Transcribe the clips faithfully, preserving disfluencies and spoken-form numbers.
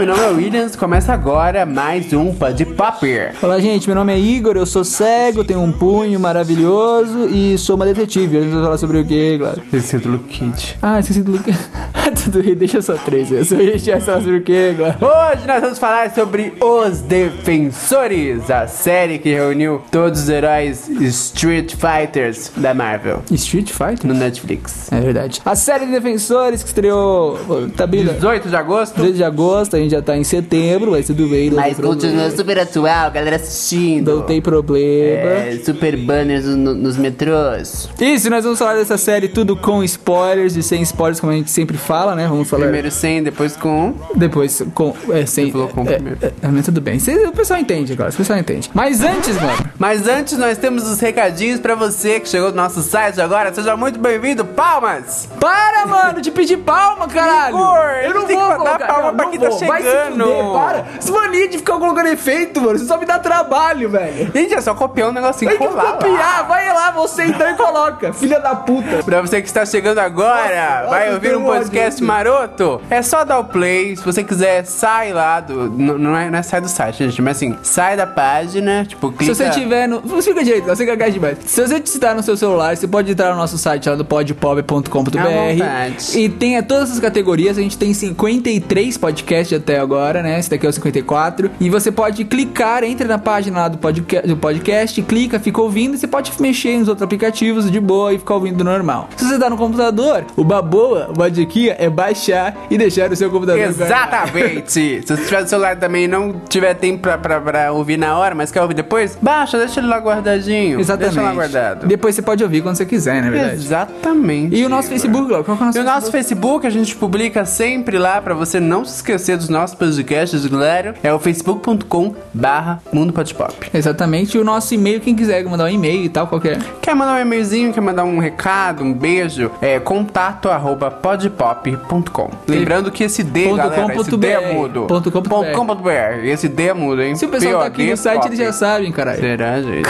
meu nome é Williams, começa agora mais um Pod Pop. Olá, gente, meu nome é Igor, eu sou cego, tenho um punho maravilhoso e sou uma detetive. A gente vai falar sobre o quê, claro? Esqueci do Luke Cage. Ah, esqueci do Luke. Tudo bem, deixa só três. A gente vai falar sobre o quê, claro? Hoje nós vamos falar sobre Os Defensores, a série que reuniu todos os heróis Street Fighters da Marvel. Street Fighter? No Netflix. É verdade. A série de Defensores que estreou... Tá bem, dezoito de agosto. dezoito de agosto, a gente já tá em setembro, vai ser do bem. Mas continua super atual, galera assistindo. Não tem problema. É, super banners no, nos metrôs. Isso, nós vamos falar dessa série tudo com spoilers e sem spoilers, como a gente sempre fala, né? Vamos falar... Primeiro sem, depois com... Depois com... É, sem... Você falou com é, primeiro. É, é, mas tudo bem. Cê, o pessoal entende agora, o pessoal entende. Mas antes, mano... Mas antes nós temos os recadinhos pra você que chegou no nosso site agora. Seja muito bem-vindo. Palmas! Para, mano, de pedir palma, caralho! Igor, eu não tem vou que colocar, dar palma não, pra não quem tá vou. chegando. Vai se fuder, para! Essa mania de ficar colocando efeito, mano, você só me dá trabalho, velho. Gente, é só copiar um negocinho Tem e que colar copiar, lá. vai lá você então e coloca, filha da puta. Pra você que está chegando agora, Nossa, vai nossa, ouvir tem um um podcast ódio. maroto, é só dar o play. Se você quiser, sai lá do... Não, não, é, não é sai do site, gente, mas assim, sai da página, tipo, clica... Se você tiver no... Você fica direito, você fica demais. Se você está no seu celular, você pode entrar no nosso site lá do podpop ponto com ponto b r e tem todas as categorias. A gente tem cinquenta e três podcasts até agora, né? Esse daqui é o cinquenta e quatro. E você pode clicar, entra na página lá do podcast, do podcast, clica, fica ouvindo. E você pode mexer nos outros aplicativos de boa e ficar ouvindo normal. Se você tá no computador, o baboa, o badiquinha é baixar e deixar o seu computador. Exatamente. Se você tiver no celular também e não tiver tempo pra, pra, pra ouvir na hora, mas quer ouvir depois, baixa, deixa ele lá guardadinho. Exatamente. Deixa lá guardado. Depois você pode ouvir quando você quiser, na verdade. Exatamente. E o nosso Facebook, Glauco? Qual que é o nosso E o Facebook? nosso Facebook, a gente publica sempre lá pra você não se esquecer dos nossos podcasts, galera. É o facebook ponto com barra mundo pode pop. Exatamente. E o nosso e-mail, quem quiser mandar um e-mail e tal, qualquer. Quer mandar um e-mailzinho, quer mandar um recado, um beijo, é contato arroba podpop ponto com. Lembrando que esse D, Ponto galera, com esse ponto D é br. mudo. Ponto com ponto br. Ponto com ponto br. Esse D é mudo, hein? Se o pessoal tá aqui no site, eles já sabem, caralho. Será, gente?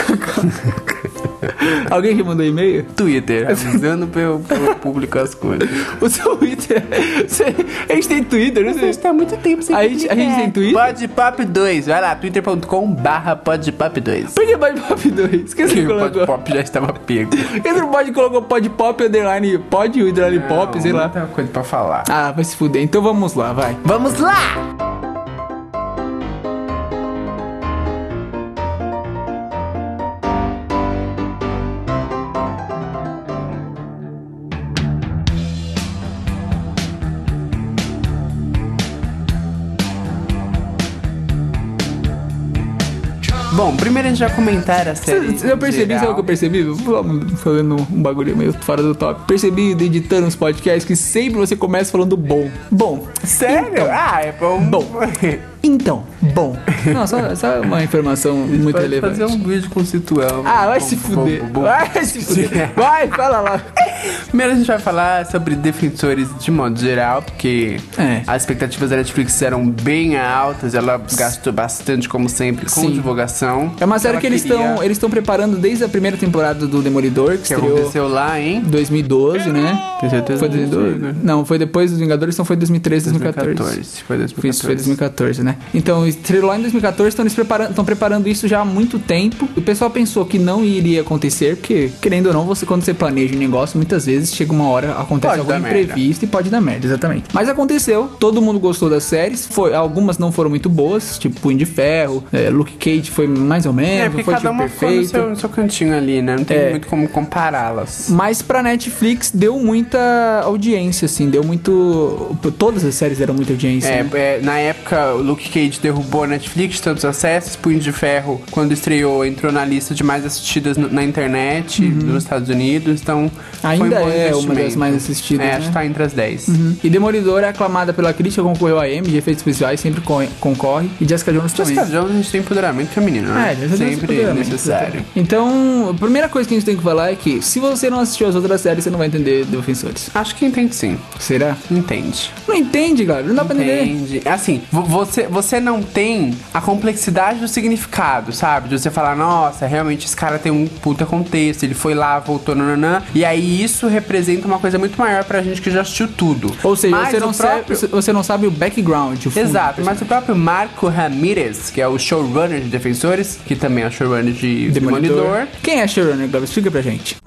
Alguém que mandou e-mail? Twitter, avisando pra eu, pra eu publicar as coisas. O seu Twitter. Você, a gente tem Twitter, não sei. tá há muito tempo sem A gente, a gente tem Twitter? Podpop dois, vai lá, twitter ponto com barra podpop dois. Por que Podpop dois? Por que você O colocou? Podpop já estava pego. Por que você não pode colocar Podpop, underline, pod, underline pop, sei lá. Muita coisa pra falar. Ah, vai se fuder. Então vamos lá, vai. Vamos lá! Bom, primeiro a gente vai comentar a série. Cê, eu percebi, geral. sabe o que eu percebi? Vou fazendo um bagulho meio fora do top. Percebi editando uns podcasts que sempre você começa falando bom. Bom. Sério? Então, ah, é bom. Bom. Então, bom. Não, só, só uma informação muito Pode relevante. fazer um vídeo conceitual. Ah, vai Bom, se bom, fuder. bom, bom. Vai se fuder. Vai, fala lá. Primeiro a gente vai falar sobre Defensores de modo geral, porque É. as expectativas da Netflix eram bem altas, ela gastou bastante, como sempre, com Sim. divulgação. É uma série Ela que eles queria- estão eles estão preparando desde a primeira temporada do Demolidor, que, Que estreou aconteceu lá, hein? em dois mil e doze, né? Tem certeza? Foi dois mil e doze? Não, foi depois dos Vingadores, então foi dois mil e treze, dois mil e quatorze. Foi dois mil e quatorze. Isso foi dois mil e quatorze, né? Então, estreou lá em dois mil e quatorze, estão preparando, estão preparando isso já há muito tempo. O pessoal pensou que não iria acontecer, porque, querendo ou não, você quando você planeja um negócio, muitas vezes chega uma hora, acontece Pode algum dar merda. imprevisto e pode dar merda, exatamente. Mas aconteceu, todo mundo gostou das séries, foi, algumas não foram muito boas, tipo Punho de Ferro, é, Luke Cage foi mais ou É, menos, porque foi cada tipo uma foi no perfeito. seu, no seu cantinho ali, né? Não tem É. muito como compará-las. Mas pra Netflix deu muita audiência, assim, deu muito... Todas as séries deram muita audiência, É, né? é, na época, o Luke Cage derrubou a Netflix, tantos acessos. Punho de Ferro, quando estreou, entrou na lista de mais assistidas no- na internet nos Estados Unidos. Então, foi um Ainda bom é uma das investimento. mais assistidas, É, né? acho que tá entre as dez. Uhum. E Demolidor é aclamada pela crítica, concorreu a M de efeitos especiais, sempre co- concorre. E Jessica Jones também. Jessica Jones, a gente tem empoderamento feminino, né? É, Jessica Jones Sempre empoderamento, necessário. exatamente. Então, a primeira coisa que a gente tem que falar é que se você não assistiu as outras séries, você não vai entender Defensores. Acho que entende sim. Será? Entende. Não entende, cara. Não dá pra entender. Entende. Assim, vo- você, você não tem a complexidade do significado, sabe? De você falar, nossa, realmente esse cara tem um puta contexto, ele foi lá, voltou, nananã. E aí isso representa uma coisa muito maior pra gente que já assistiu tudo. Ou seja, mas você não, próprio... sabe, você não sabe o background. O fundo. Exato, mas o próprio Marco Ramírez, que é o showrunner de Defensores, que também é o showrunner de Demolidor. Demolidor. Quem é showrunner, Glauber? Explica pra gente.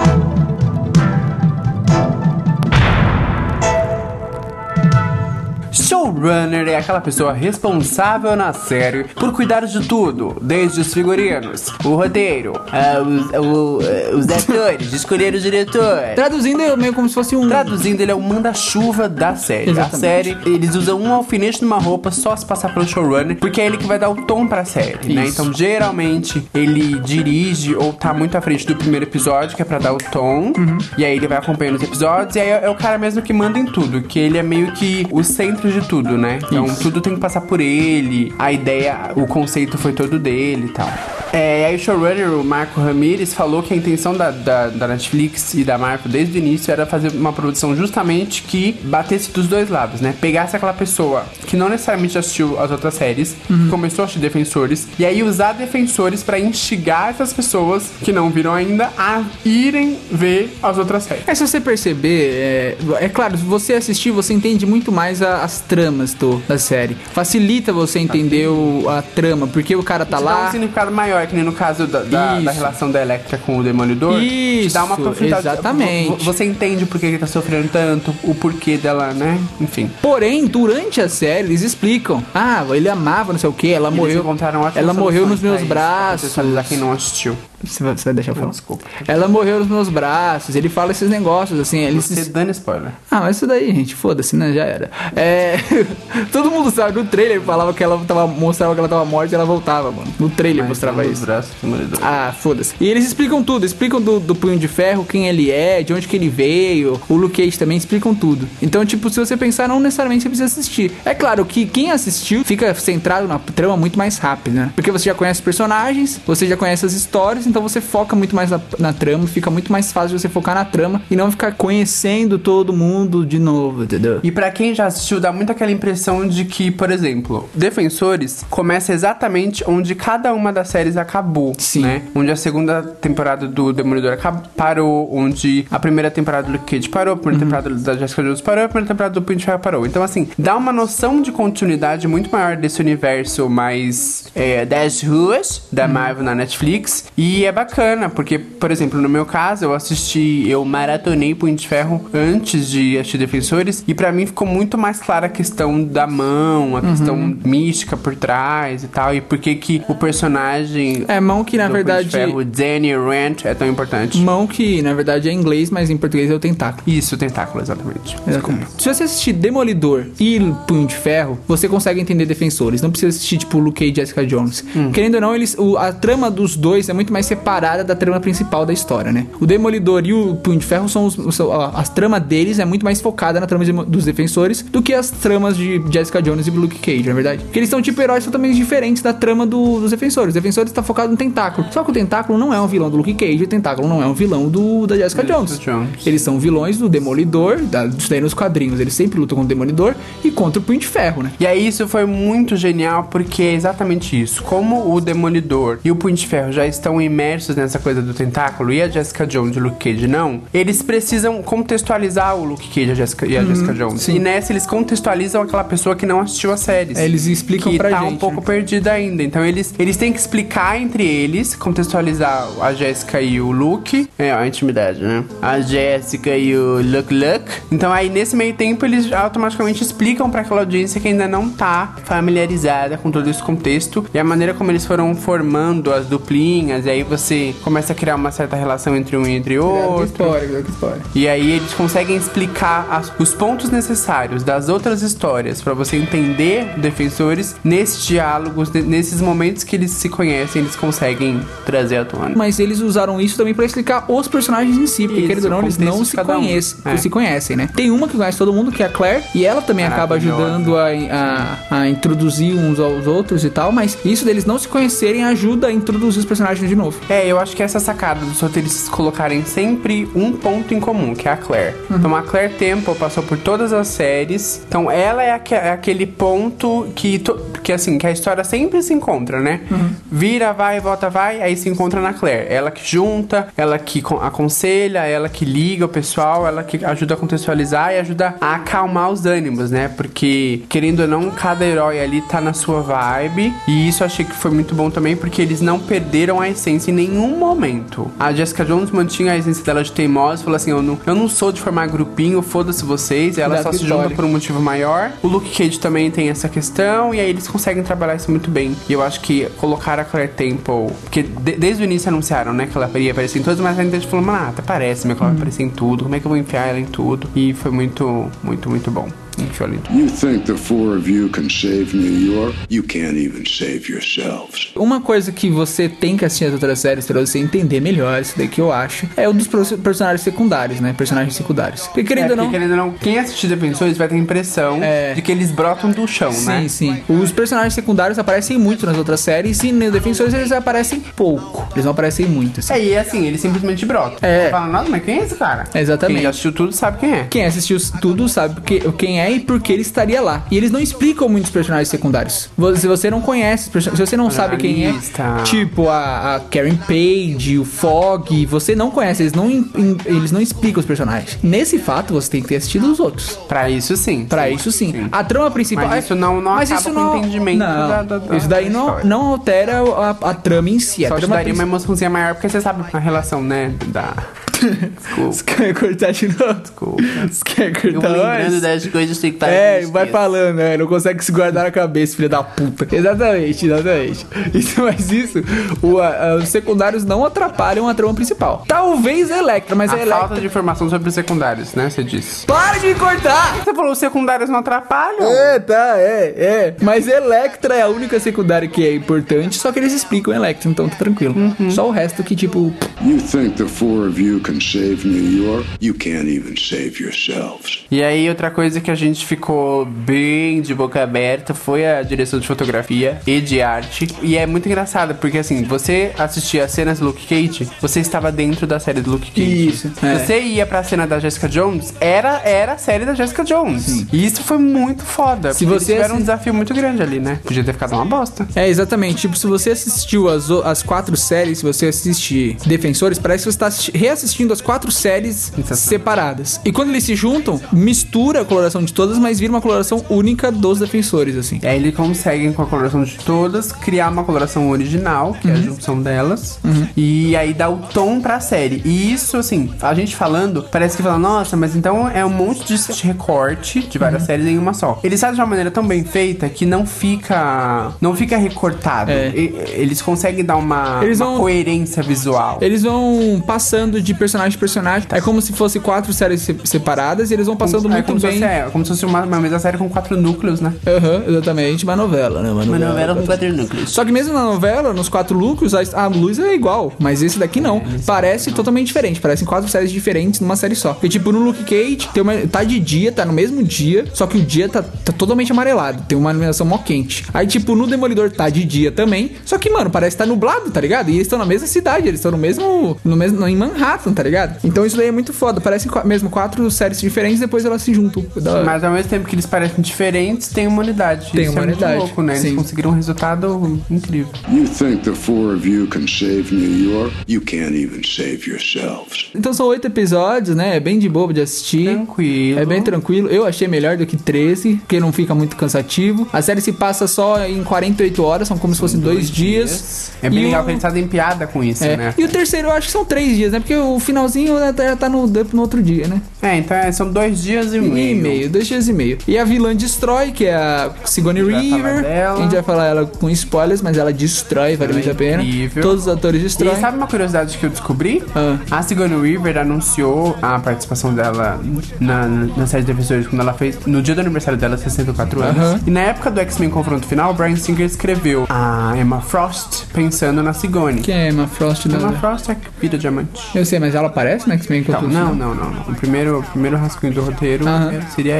Showrunner é aquela pessoa responsável na série por cuidar de tudo, desde os figurinos, o roteiro, uh, os, uh, uh, os atores, escolher o diretor. Traduzindo é meio como se fosse um... Traduzindo, ele é o manda-chuva da série. Exatamente. A série, eles usam um alfinete numa roupa só se passar pelo showrunner, porque é ele que vai dar o tom pra série, isso, né? Então, geralmente, ele dirige ou tá muito à frente do primeiro episódio, que é pra dar o tom, uhum. E aí ele vai acompanhando os episódios, e aí é, é o cara mesmo que manda em tudo, que ele é meio que o centro de tudo, né? Então isso. Tudo tem que passar por ele, a ideia, o conceito foi todo dele e tal. É, aí o showrunner, o Marco Ramírez, falou que a intenção da, da, da Netflix e da Marvel desde o início era fazer uma produção justamente que batesse dos dois lados, né? Pegasse aquela pessoa que não necessariamente assistiu as outras séries, uhum. que começou a assistir Defensores, e aí usar Defensores pra instigar essas pessoas que não viram ainda a irem ver as outras séries. É, se você perceber, é, é claro, se você assistir, você entende muito mais a, as tramas do, da série. Facilita você entender o, a trama, porque o cara tá te lá... dá um significado maior, que nem no caso da, da, da relação da Electra com o Demolidor. Isso, te dá uma profundidade. Exatamente. Você entende o porquê ele tá sofrendo tanto, o porquê dela, né? Enfim. Porém, durante a série, eles explicam. Ah, ele amava, não sei o que, ela eles morreu... Ela morreu nos meus braços. Pra quem não assistiu. Você vai, você vai deixar eu falar? Desculpa. Ela morreu nos meus braços. Ele fala esses negócios, assim. Ele você se... dando spoiler. Ah, mas isso daí, gente, foda-se, né? Já era. É... Todo mundo sabe, no trailer falava que ela tava... mostrava que ela tava morta e ela voltava, mano. No trailer mas mostrava isso. Braços, ah, foda-se. E eles explicam tudo. Explicam do, do Punho de Ferro, quem ele é, de onde que ele veio. O Luke Cage também explicam tudo. Então, tipo, se você pensar, não necessariamente você precisa assistir. É claro que quem assistiu fica centrado na trama muito mais rápido, né? Porque você já conhece os personagens, você já conhece as histórias, então você foca muito mais na, na trama, fica muito mais fácil de você focar na trama e não ficar conhecendo todo mundo de novo, entendeu? E pra quem já assistiu, dá muito aquela impressão de que, por exemplo, Defensores começa exatamente onde cada uma das séries acabou, sim, né? Onde a segunda temporada do Demolidor acabou, parou, onde a primeira temporada do Luke Cage parou, a primeira uhum. temporada da Jessica Jones parou, a primeira temporada do Punho de Ferro parou. Então, assim, dá uma noção de continuidade muito maior desse universo mais é, das ruas da uhum. Marvel na Netflix, e é bacana, porque, por exemplo, no meu caso, eu assisti, eu maratonei Punho de Ferro antes de assistir Defensores, e pra mim ficou muito mais clara a questão da mão, a uhum. questão mística por trás e tal, e por que que o personagem... É, mão que, na verdade... Ferro, o Danny Rand, é tão importante. Mão que, na verdade, é em inglês, mas em português é o tentáculo. Isso, o tentáculo, exatamente. Exatamente. Se você assistir Demolidor e Punho de Ferro, você consegue entender Defensores. Não precisa assistir, tipo, Luke Cage e Jessica Jones. Hum. Querendo ou não, eles, o, a trama dos dois é muito mais separada da trama principal da história, né? O Demolidor e o Punho de Ferro são os... os a, as tramas deles é muito mais focada na trama de, dos Defensores do que as tramas de Jessica Jones e Luke Cage, na verdade. Porque eles são, tipo, heróis totalmente diferentes da trama do, dos Defensores. Os Defensores tá focado no Tentáculo. Só que o Tentáculo não é um vilão do Luke Cage, o Tentáculo não é um vilão do, da Jessica Jones. Jones. Eles são vilões do Demolidor, da, isso daí nos quadrinhos. Eles sempre lutam contra o Demolidor e contra o Punho de Ferro, né? E aí isso foi muito genial, porque é exatamente isso. Como o Demolidor e o Punho de Ferro já estão imersos nessa coisa do Tentáculo, e a Jessica Jones e o Luke Cage não, eles precisam contextualizar o Luke Cage e a Jessica, e a uhum, Jessica Jones. Sim. E nessa eles contextualizam aquela pessoa que não assistiu as séries. É, eles explicam que pra tá gente, um pouco né? perdida ainda. Então eles, eles têm que explicar entre eles, contextualizar a Jessica e o Luke. É, a intimidade, né? A Jessica e o Luke Luke. Então aí nesse meio tempo eles automaticamente explicam pra aquela audiência que ainda não tá familiarizada com todo esse contexto e a maneira como eles foram formando as duplinhas, e aí você começa a criar uma certa relação entre um e entre outro. Que história, que história. E aí eles conseguem explicar as, os pontos necessários das outras histórias pra você entender Defensores nesses diálogos, nesses momentos que eles se conhecem, eles conseguem trazer à tona. Mas eles usaram isso também pra explicar os personagens em si, porque querendo ou não, eles não se conhecem, um. é. se conhecem, né? Tem uma que conhece todo mundo, que é a Claire, e ela também acaba ajudando a, a, a introduzir uns aos outros e tal, mas isso deles não se conhecerem ajuda a introduzir os personagens de novo. É, eu acho que essa sacada dos roteiristas colocarem sempre um ponto em comum, que é a Claire. Uhum. Então a Claire Temple passou por todas as séries, então ela é, aque, é aquele ponto que... To, porque assim, que a história sempre se encontra, né? Uhum. Vira, vai, volta, vai, aí se encontra na Claire. Ela que junta, ela que aconselha, ela que liga o pessoal, ela que ajuda a contextualizar e ajuda a acalmar os ânimos, né? Porque, querendo ou não, cada herói ali tá na sua vibe, e isso eu achei que foi muito bom também, porque eles não perderam a essência em nenhum momento. A Jessica Jones mantinha a essência dela de teimosa, falou assim, eu não, eu não sou de formar grupinho, foda-se vocês, ela só se junta por um motivo maior. O Luke Cage também tem essa questão, e aí eles conseguem trabalhar isso muito bem. E eu acho que colocar a Claire Temple, porque de, desde o início anunciaram, né, que ela ia aparecer em todas, mas a gente falou, mano, ah, até parece, meu, que ela vai aparecer em tudo, como é que eu vou enfiar ela em tudo? E foi muito, muito, muito bom. You think the four of you can save New York? You can't even save yourselves. Uma coisa que você tem que assistir as outras séries pra você entender melhor, isso daí que eu acho, é o dos personagens secundários, né? Personagens secundários. Porque querendo é, ou não... querendo ou não, quem assistir Defensores vai ter a impressão é... de que eles brotam do chão, sim, né? Sim, sim. Os personagens secundários aparecem muito nas outras séries e nos Defensores eles aparecem pouco. Eles não aparecem muito, assim. É, e assim, eles simplesmente brotam. É. Você fala, nossa, mas quem é esse cara? Exatamente. Quem já assistiu tudo sabe quem é. Quem assistiu tudo sabe que, quem é e por que ele estaria lá. E eles não explicam muitos personagens secundários. Se você não conhece, se você não sabe quem é, tipo a, a Karen Page, o Fogg, você não conhece, eles não, eles não explicam os personagens. Nesse fato, você tem que ter assistido os outros. Pra isso sim. Pra sim, isso sim. sim. A trama principal... Mas isso não, não mas acaba isso com não, o entendimento não, da, da, da isso daí não, não altera a, a trama em si. A Só trama te daria principal... uma emoçãozinha maior, porque você sabe a relação, né, da... Desculpa. Você quer cortar de novo? Desculpa. Você quer cortar eu lembrando das coisas que tá É, vai falando, né? Não consegue se guardar na cabeça, filha da puta. Exatamente, exatamente. Isso, mas isso, o, a, os secundários não atrapalham a trama principal. Talvez a Electra, mas a a Electra... falta de informação sobre os secundários, né? Você disse. Para de me cortar! Você falou os secundários não atrapalham? É, tá, é, é. Mas Electra é a única secundária que é importante, só que eles explicam Electra, então tá tranquilo. Uhum. Só o resto que, tipo... You think the four of you can save New York? You can't even save yourselves. E aí, outra coisa que a gente ficou bem de boca aberta foi a direção de fotografia e de arte. E é muito engraçado, porque assim, você assistia as cenas do Luke Cage, você estava dentro da série do Luke Cage. Isso. É. Você ia pra cena da Jessica Jones, era, era a série da Jessica Jones. Sim. E isso foi muito foda. Se você tiveram assi... um desafio muito grande ali, né? Podia ter ficado uma bosta. É, exatamente. Tipo, se você assistiu as, as quatro séries, se você assiste Defensores, parece que você tá reassistindo as quatro séries separadas. E quando eles se juntam, mistura a coloração de todas, mas vira uma coloração única dos Defensores, assim. É, eles conseguem, com a coloração de todas, criar uma coloração original, que uhum. é a junção delas. Uhum. E aí dá o tom pra série. E isso, assim, a gente falando, parece que fala, nossa, mas então é um monte de recorte de várias uhum. séries em uma só. Eles fazem de uma maneira tão bem feita que não fica não fica recortado. É. E, eles conseguem dar uma, eles uma vão, coerência visual. Eles vão passando de personagem em personagem. É como se fosse quatro séries se- separadas e eles vão passando como, muito é como bem. Se fosse, é, como se fosse uma, uma mesma série com quatro núcleos, né? Aham, uhum, exatamente. Uma novela, né? Uma novela, uma novela com quatro núcleos. Só que mesmo na novela, nos quatro núcleos, a, a luz é igual. Mas esse daqui não. É, Parece não. totalmente diferente. Parecem quatro séries diferentes numa série só. Porque, tipo, no Luke Cage, tem uma, tá de dia, tá no mesmo dia, só que o dia tá, tá totalmente amarelado. Tem uma iluminação mó quente. Aí, tipo, no Demolidor tá de dia também. Só que, mano, parece que tá nublado, tá ligado? E eles estão na mesma cidade, eles estão no mesmo, no mesmo. em Manhattan, tá ligado? Então isso daí é muito foda. Parecem qu- mesmo quatro séries diferentes, depois elas se juntam. Da... Mas ao mesmo tempo que eles parecem diferentes, tem humanidade. Tem isso humanidade. É muito louco, né? Eles Sim. conseguiram um resultado incrível. You think the four of you can save New York? You can't even save yourselves. Então são oito episódios, né? É bem de bobo de assistir. Tranquilo. É bem tranquilo. Eu achei melhor do que treze, porque não fica muito cansativo. A série se passa só em quarenta e oito horas, são como se fossem dois, dois dias. dias. É bem e legal o... que eles fazem piada com isso, é. né? E o terceiro eu acho que são três dias, né? Porque o finalzinho já tá no, no outro dia, né? É, então é, são dois dias e meio. E meio, dois dias e meio. E a vilã destrói, que é a Sigourney Weaver. A gente vai falar ela com spoilers, mas ela destrói, vale muito a pena. Incrível. Todos os atores destroem. E sabe uma curiosidade que eu descobri? Ah. A Sigourney Weaver anunciou a participação dela na, na série de Defensores quando ela fez no dia do aniversário dela, sessenta e quatro anos. Uh-huh. E na época do X-Men Confronto Final, o Bryan Singer escreveu a Emma Frost pensando na Sigourney. Quem é Emma Frost? Emma Frost é que vira diamante. Eu sei, mas ela aparece no X-Men Confronto Não, Final? não, não, não. O primeiro, o primeiro rascunho do roteiro uh-huh. seria ela.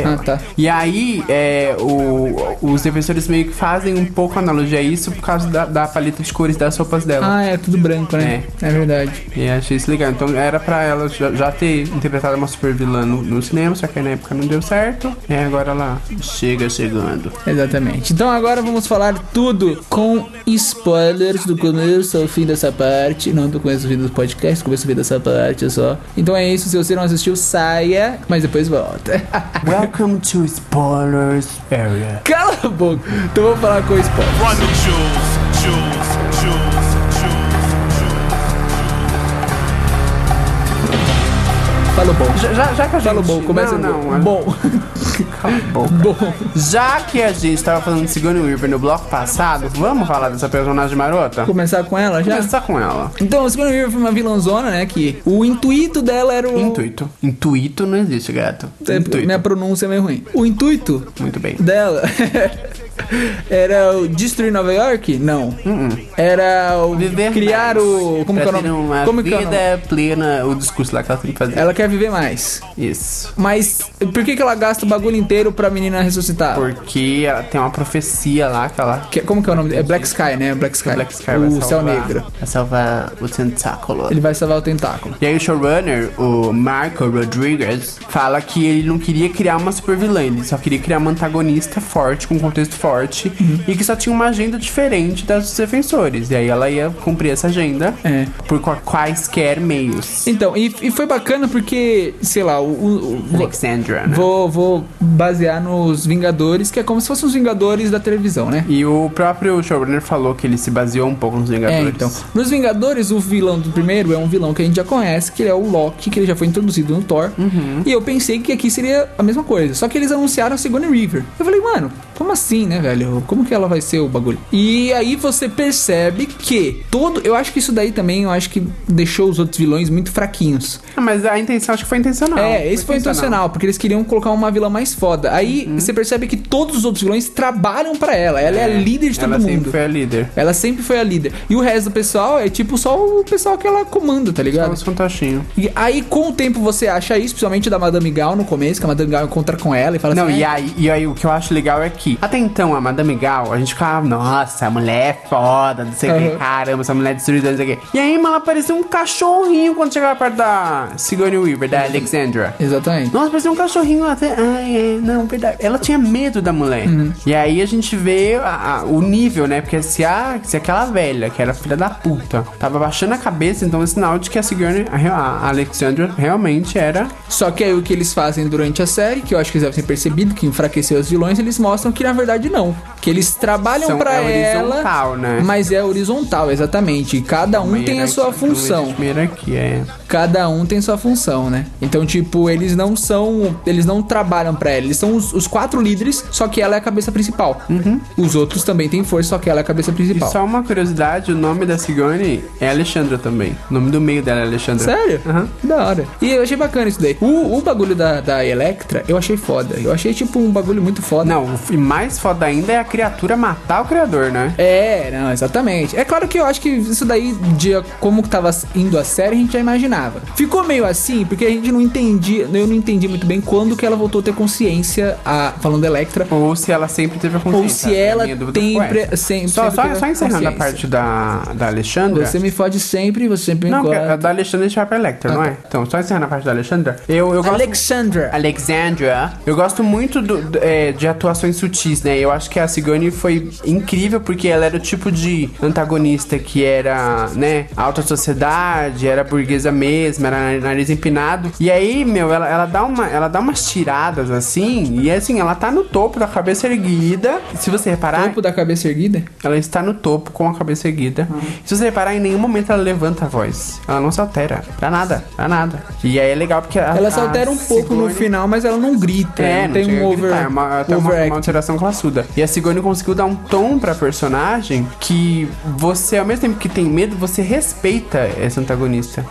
dela. Ah, tá. E aí, é, o, os defensores meio que fazem um pouco analogia a isso por causa da, da paleta de cores das roupas dela. Ah, é tudo branco, né? É, é verdade. E achei isso legal. Então era pra ela já, já ter interpretado uma super vilã no, no cinema, só que na época não deu certo. E agora ela chega chegando. Exatamente. Então agora vamos falar tudo com spoilers do começo ao fim dessa parte. Não do começo ao fim do podcast, do começo ao fim dessa parte só. Então é isso. Se você não assistiu, saia, mas depois volta. Welcome to Spoilers Area. Cala a boca. Então vamos falar com spoilers. Run the jewels, jewels, jewels. Fala bom. Já, já, já que a gente... Fala bom, começa não, bom. não, Bom. Cala a boca. Bom. Já que a gente tava falando de Sigourney Weaver no bloco passado, vamos falar dessa personagem marota? Começar com ela já? Começar com ela. Então, a Sigourney Weaver foi uma vilãzona, né? Que o intuito dela era o... Intuito. Intuito não existe, gato. É, minha pronúncia é meio ruim. O intuito Muito bem. dela era o destruir Nova York? Não. Uh-uh. Era o Viver criar mais. o... Como que é o Pra ter nome? uma Como que é o vida nome? plena, o discurso lá que ela tem que fazer. Ela quer viver mais. Isso. Mas por que que ela gasta o bagulho inteiro pra menina ressuscitar? Porque ela tem uma profecia lá que ela... Que- como que é o nome? É Black Sky, né? Black Sky. Black Sky vai O céu salvar- negro. Vai salvar o tentáculo. Ele vai salvar o tentáculo. E aí o showrunner, o Marco Rodriguez, fala que ele não queria criar uma super vilã, ele só queria criar uma antagonista forte, com um contexto forte, Uhum. e que só tinha uma agenda diferente das dos defensores. E aí ela ia cumprir essa agenda É. por qua- quaisquer meios. Então, e, e foi bacana porque, sei lá, o... o- o- Alexandra, né? Vou, vou basear nos Vingadores, que é como se fossem os Vingadores da televisão, né? E o próprio showrunner falou que ele se baseou um pouco nos É, Vingadores. então. Nos Vingadores, o vilão do primeiro é um vilão que a gente já conhece, que ele é o Loki, que ele já foi introduzido no Thor. Uhum. E eu pensei que aqui seria a mesma coisa. Só que eles anunciaram a Sigourney Weaver. Eu falei, mano, como assim, né, velho? Como que ela vai ser o bagulho? E aí você percebe que todo... Eu acho que isso daí também, eu acho que deixou os outros vilões muito fraquinhos. Ah, mas a intenção, acho que foi intencional. É, esse foi intencional, porque eles queriam colocar uma vilã mais foda. Aí Uhum. você percebe que todos os outros vilões trabalham pra ela. Ela é, a líder de todo ela mundo. sempre foi a líder. Ela sempre foi a líder. E o resto do pessoal é tipo só o pessoal que ela comanda, tá ligado? Os fantochinhos. E aí, com o tempo, você acha isso, principalmente da Madame Gal no começo, que a Madame Gal encontra com ela e fala Não, assim... e "É, aí, e aí o que eu acho legal é que até então a Madame Gal, a gente ficava, nossa, a mulher é foda, não sei o Uhum. que, caramba, essa mulher é destruída, não sei o que. E aí, mano, ela parecia um cachorrinho quando chegava perto da Sigourney Weaver, da Alexandra. Exatamente. Nossa, parecia um cachorrinho até. Ai, é, não, verdade. Ela tinha medo da mulher. Uhum. E aí a gente vê a- a- o nível, né? Porque se, a, se aquela velha, que era filha da puta, tava baixando a cabeça, então é sinal de que a Sigourney, a, re- a Alexandra, realmente era. Só que aí o que eles fazem durante a série, que eu acho que eles devem ter percebido, que enfraqueceu os vilões, eles mostram que na verdade não. Que eles trabalham São- pra é ela, horizontal, né? mas é horizontal, exatamente. E cada um uma tem a sua hierarquia- função. uma hierarquia, é. Cada um tem sua função, né? Então, tipo, eles não são... Eles não trabalham pra ela. Eles são os, os quatro líderes, só que ela é a cabeça principal. Os outros também têm força, só que ela é a cabeça E principal. só uma curiosidade, o nome da Sigourney é Alexandra também. O nome do meio dela é Alexandra. Sério? Aham. Que da hora. E eu achei bacana isso daí. O, o bagulho da, da Electra, eu achei foda. Eu achei, tipo, um bagulho muito foda. Não, e mais foda ainda é a criatura matar o criador, né? É, não, exatamente. É claro que eu acho que isso daí, de como que tava indo a série, a gente já imaginava. Ficou meio assim, porque a gente não entendia, eu não entendi muito bem quando que ela voltou a ter consciência, a, falando da Electra, Ou se ela sempre teve a consciência. ou se ela A minha dúvida tem foi pre- essa. sempre, Só, sempre só, teve só encerrando a consciência. parte da, da Alexandra. Você me fode sempre, você sempre me Não, porque a corta. da Alexandra a gente vai pra Electra, não é? Então, só encerrando a parte da Alexandra. Eu, eu gosto... Alexandra. Alexandra. Eu gosto muito do- do- é, de atuações sutis, né? Eu acho que a Sigourney foi incrível porque ela era o tipo de antagonista que era, né, alta sociedade, era burguesa mesmo, era nariz empinado. E aí, meu, ela, ela, dá, uma, ela dá umas tiradas assim, e assim, ela tá no topo da cabeça erguida. Se você reparar, Topo da cabeça erguida? ela está no topo com a cabeça erguida. Se você reparar, em nenhum momento ela levanta a voz. Ela não se altera. Pra nada. Pra nada. E aí é legal porque... A, Ela se a altera um pouco no Sigourney- final, mas ela não grita. É, não tem chega um a gritar, over, é uma, tem uma, overact. uma alteração classuda. E a Sigourney conseguiu dar um tom pra personagem que você, ao mesmo tempo que tem medo, você respeita essa antagonista. Que ela,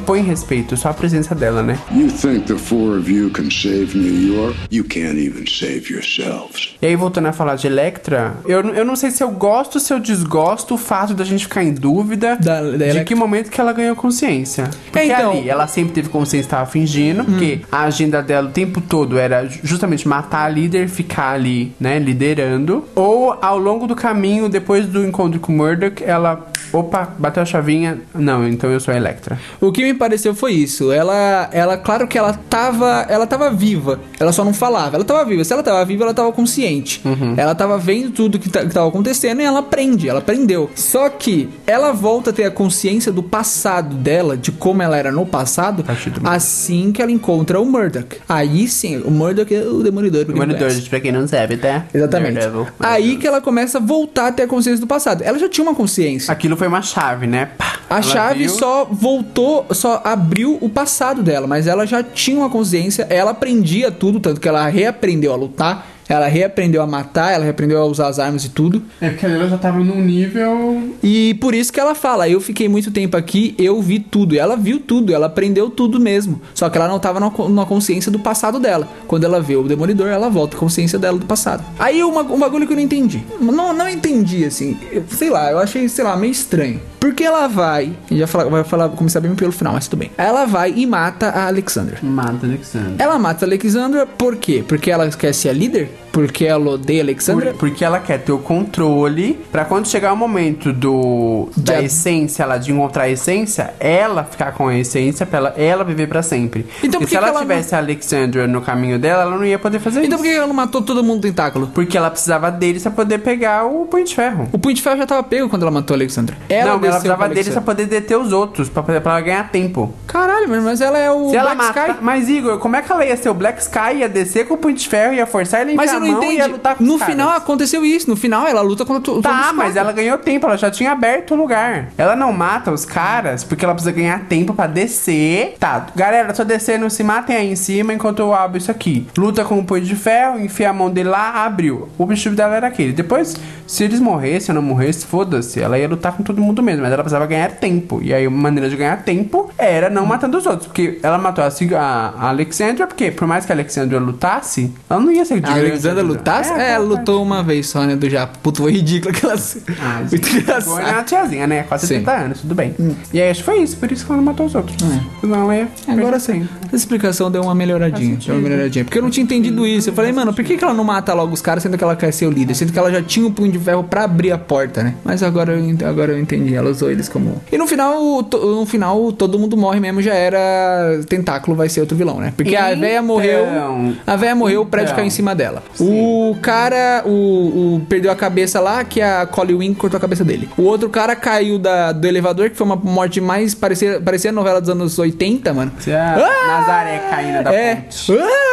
impõe respeito, só a presença dela, né? You think the four of you can save New York? You can't even save yourselves. E aí, voltando a falar de Elektra, eu, eu não sei se eu gosto ou se eu desgosto o fato da gente ficar em dúvida Da- da de Elektra. que momento que ela ganhou consciência. Porque É, então- ali, ela sempre teve consciência, estava fingindo, Hum. porque a agenda dela o tempo todo era justamente matar a líder, ficar ali, né, liderando. Ou ao longo do caminho, depois do encontro com o Murdoch, ela, opa, bateu a chavinha, não, então eu sou a Elektra. O que me pareceu foi isso. Ela, ela, claro que ela tava, ela tava viva. Ela só não falava. Ela tava viva. Se ela tava viva, ela tava consciente. Ela tava vendo tudo que, tá, que tava acontecendo e ela aprende. Ela aprendeu. Só que ela volta a ter a consciência do passado dela, de como ela era no passado, partir do momento. assim que ela encontra o Murdoch. Aí sim, o Murdoch é o Demolidor. pra quem não Demolidor, conhece. gente, pra quem não sabe, tá? Exatamente. Daredevil. Aí que ela começa a voltar a ter a consciência do passado. Ela já tinha uma consciência. Aquilo foi uma chave, né? Pá, A ela chave viu. só voltou, só abriu o passado dela, mas ela já tinha uma consciência, ela aprendia tudo, tanto que ela reaprendeu a lutar, ela reaprendeu a matar, ela reaprendeu a usar as armas e tudo. É porque ela já tava num nível... E por isso que ela fala, eu fiquei muito tempo aqui, eu vi tudo. E ela viu tudo, ela aprendeu tudo mesmo. Só que ela não tava na, na consciência do passado dela. Quando ela vê o Demolidor, ela volta à consciência dela do passado. Aí uma, um bagulho que eu não entendi. Não, não entendi, assim. Eu, sei lá, eu achei, sei lá, meio estranho. Porque ela vai, e já fala, vai falar, começar bem pelo final, mas tudo bem. Ela vai e mata a Alexandra. Mata Alexandra. Ela mata a Alexandra por quê? Porque ela quer ser a líder? Porque ela odeia a Alexandra? Por- porque ela quer ter o controle pra quando chegar o momento do da De- essência, ela de encontrar a essência, ela ficar com a essência pra ela, ela viver pra sempre. Então por Porque que se ela que ela tivesse a Alexandra no caminho dela, ela não ia poder fazer Então isso. por que ela não matou todo mundo do tentáculo? Porque ela precisava deles pra poder pegar o punho de ferro. O Punho de Ferro já tava pego quando ela matou a Alexandra. não, ela desceu precisava com a deles pra Alexandra. poder deter os outros, pra, poder, pra ela ganhar tempo. Caralho, mano, mas ela é o Se ela Black matar. Sky. Mas, Igor, como é que ela ia ser o Black Sky, ia descer com o punho de ferro, ia forçar ele a Mas enfiar eu a não mão e entendi. ia lutar com No os caras? final aconteceu isso. No final ela luta contra to- todos Tá, os mas caras. ela ganhou tempo, ela já tinha aberto o lugar. Ela não mata os caras porque ela precisa ganhar tempo pra descer. Tá, galera, só descendo, se matem aí em cima enquanto eu abro isso aqui. Luta com o punho de ferro, enfia a mão dele lá, abriu. O objetivo dela era aquele. Depois, se eles morressem ou não morressem, foda-se. Ela ia lutar com todo mundo mesmo, mas ela precisava ganhar tempo. E aí, uma maneira de ganhar tempo era não matando os outros. Porque ela matou a, a, a Alexandra, porque por mais que a Alexandra lutasse, ela não ia ser A Alexandra lutasse? É, ela lutasse. lutou uma vez só, né, do Japa. Puto, foi ridículo aquela cena. Ah, Muito gente, agora é engraçado. uma tiazinha, né? Quase Sim. setenta anos, tudo bem. E aí acho que foi isso, por isso que ela não matou os outros. Senão ela ia Agora perder sim. tempo. Essa explicação deu uma melhoradinha. Deu uma melhoradinha. Porque eu não tinha entendido isso. Eu falei, mano, por que, que ela não mata logo os caras, sendo que ela quer ser o líder? Sendo que ela já tinha um punho de ferro pra abrir a porta, né? Mas agora eu, ent- agora eu entendi. Ela usou eles como. E no final, o to- no final, todo mundo morre mesmo. Já era. Tentáculo vai ser outro vilão, né? Porque a véia morreu. A véia morreu, o prédio Então. caiu em cima dela. O cara, o, o- perdeu a cabeça lá, que a Collie Wing cortou a cabeça dele. O outro cara caiu da, do elevador, que foi uma morte mais. Parecia, parecia a novela dos anos oitenta, mano. Se a Nazaré caindo da É. ponte.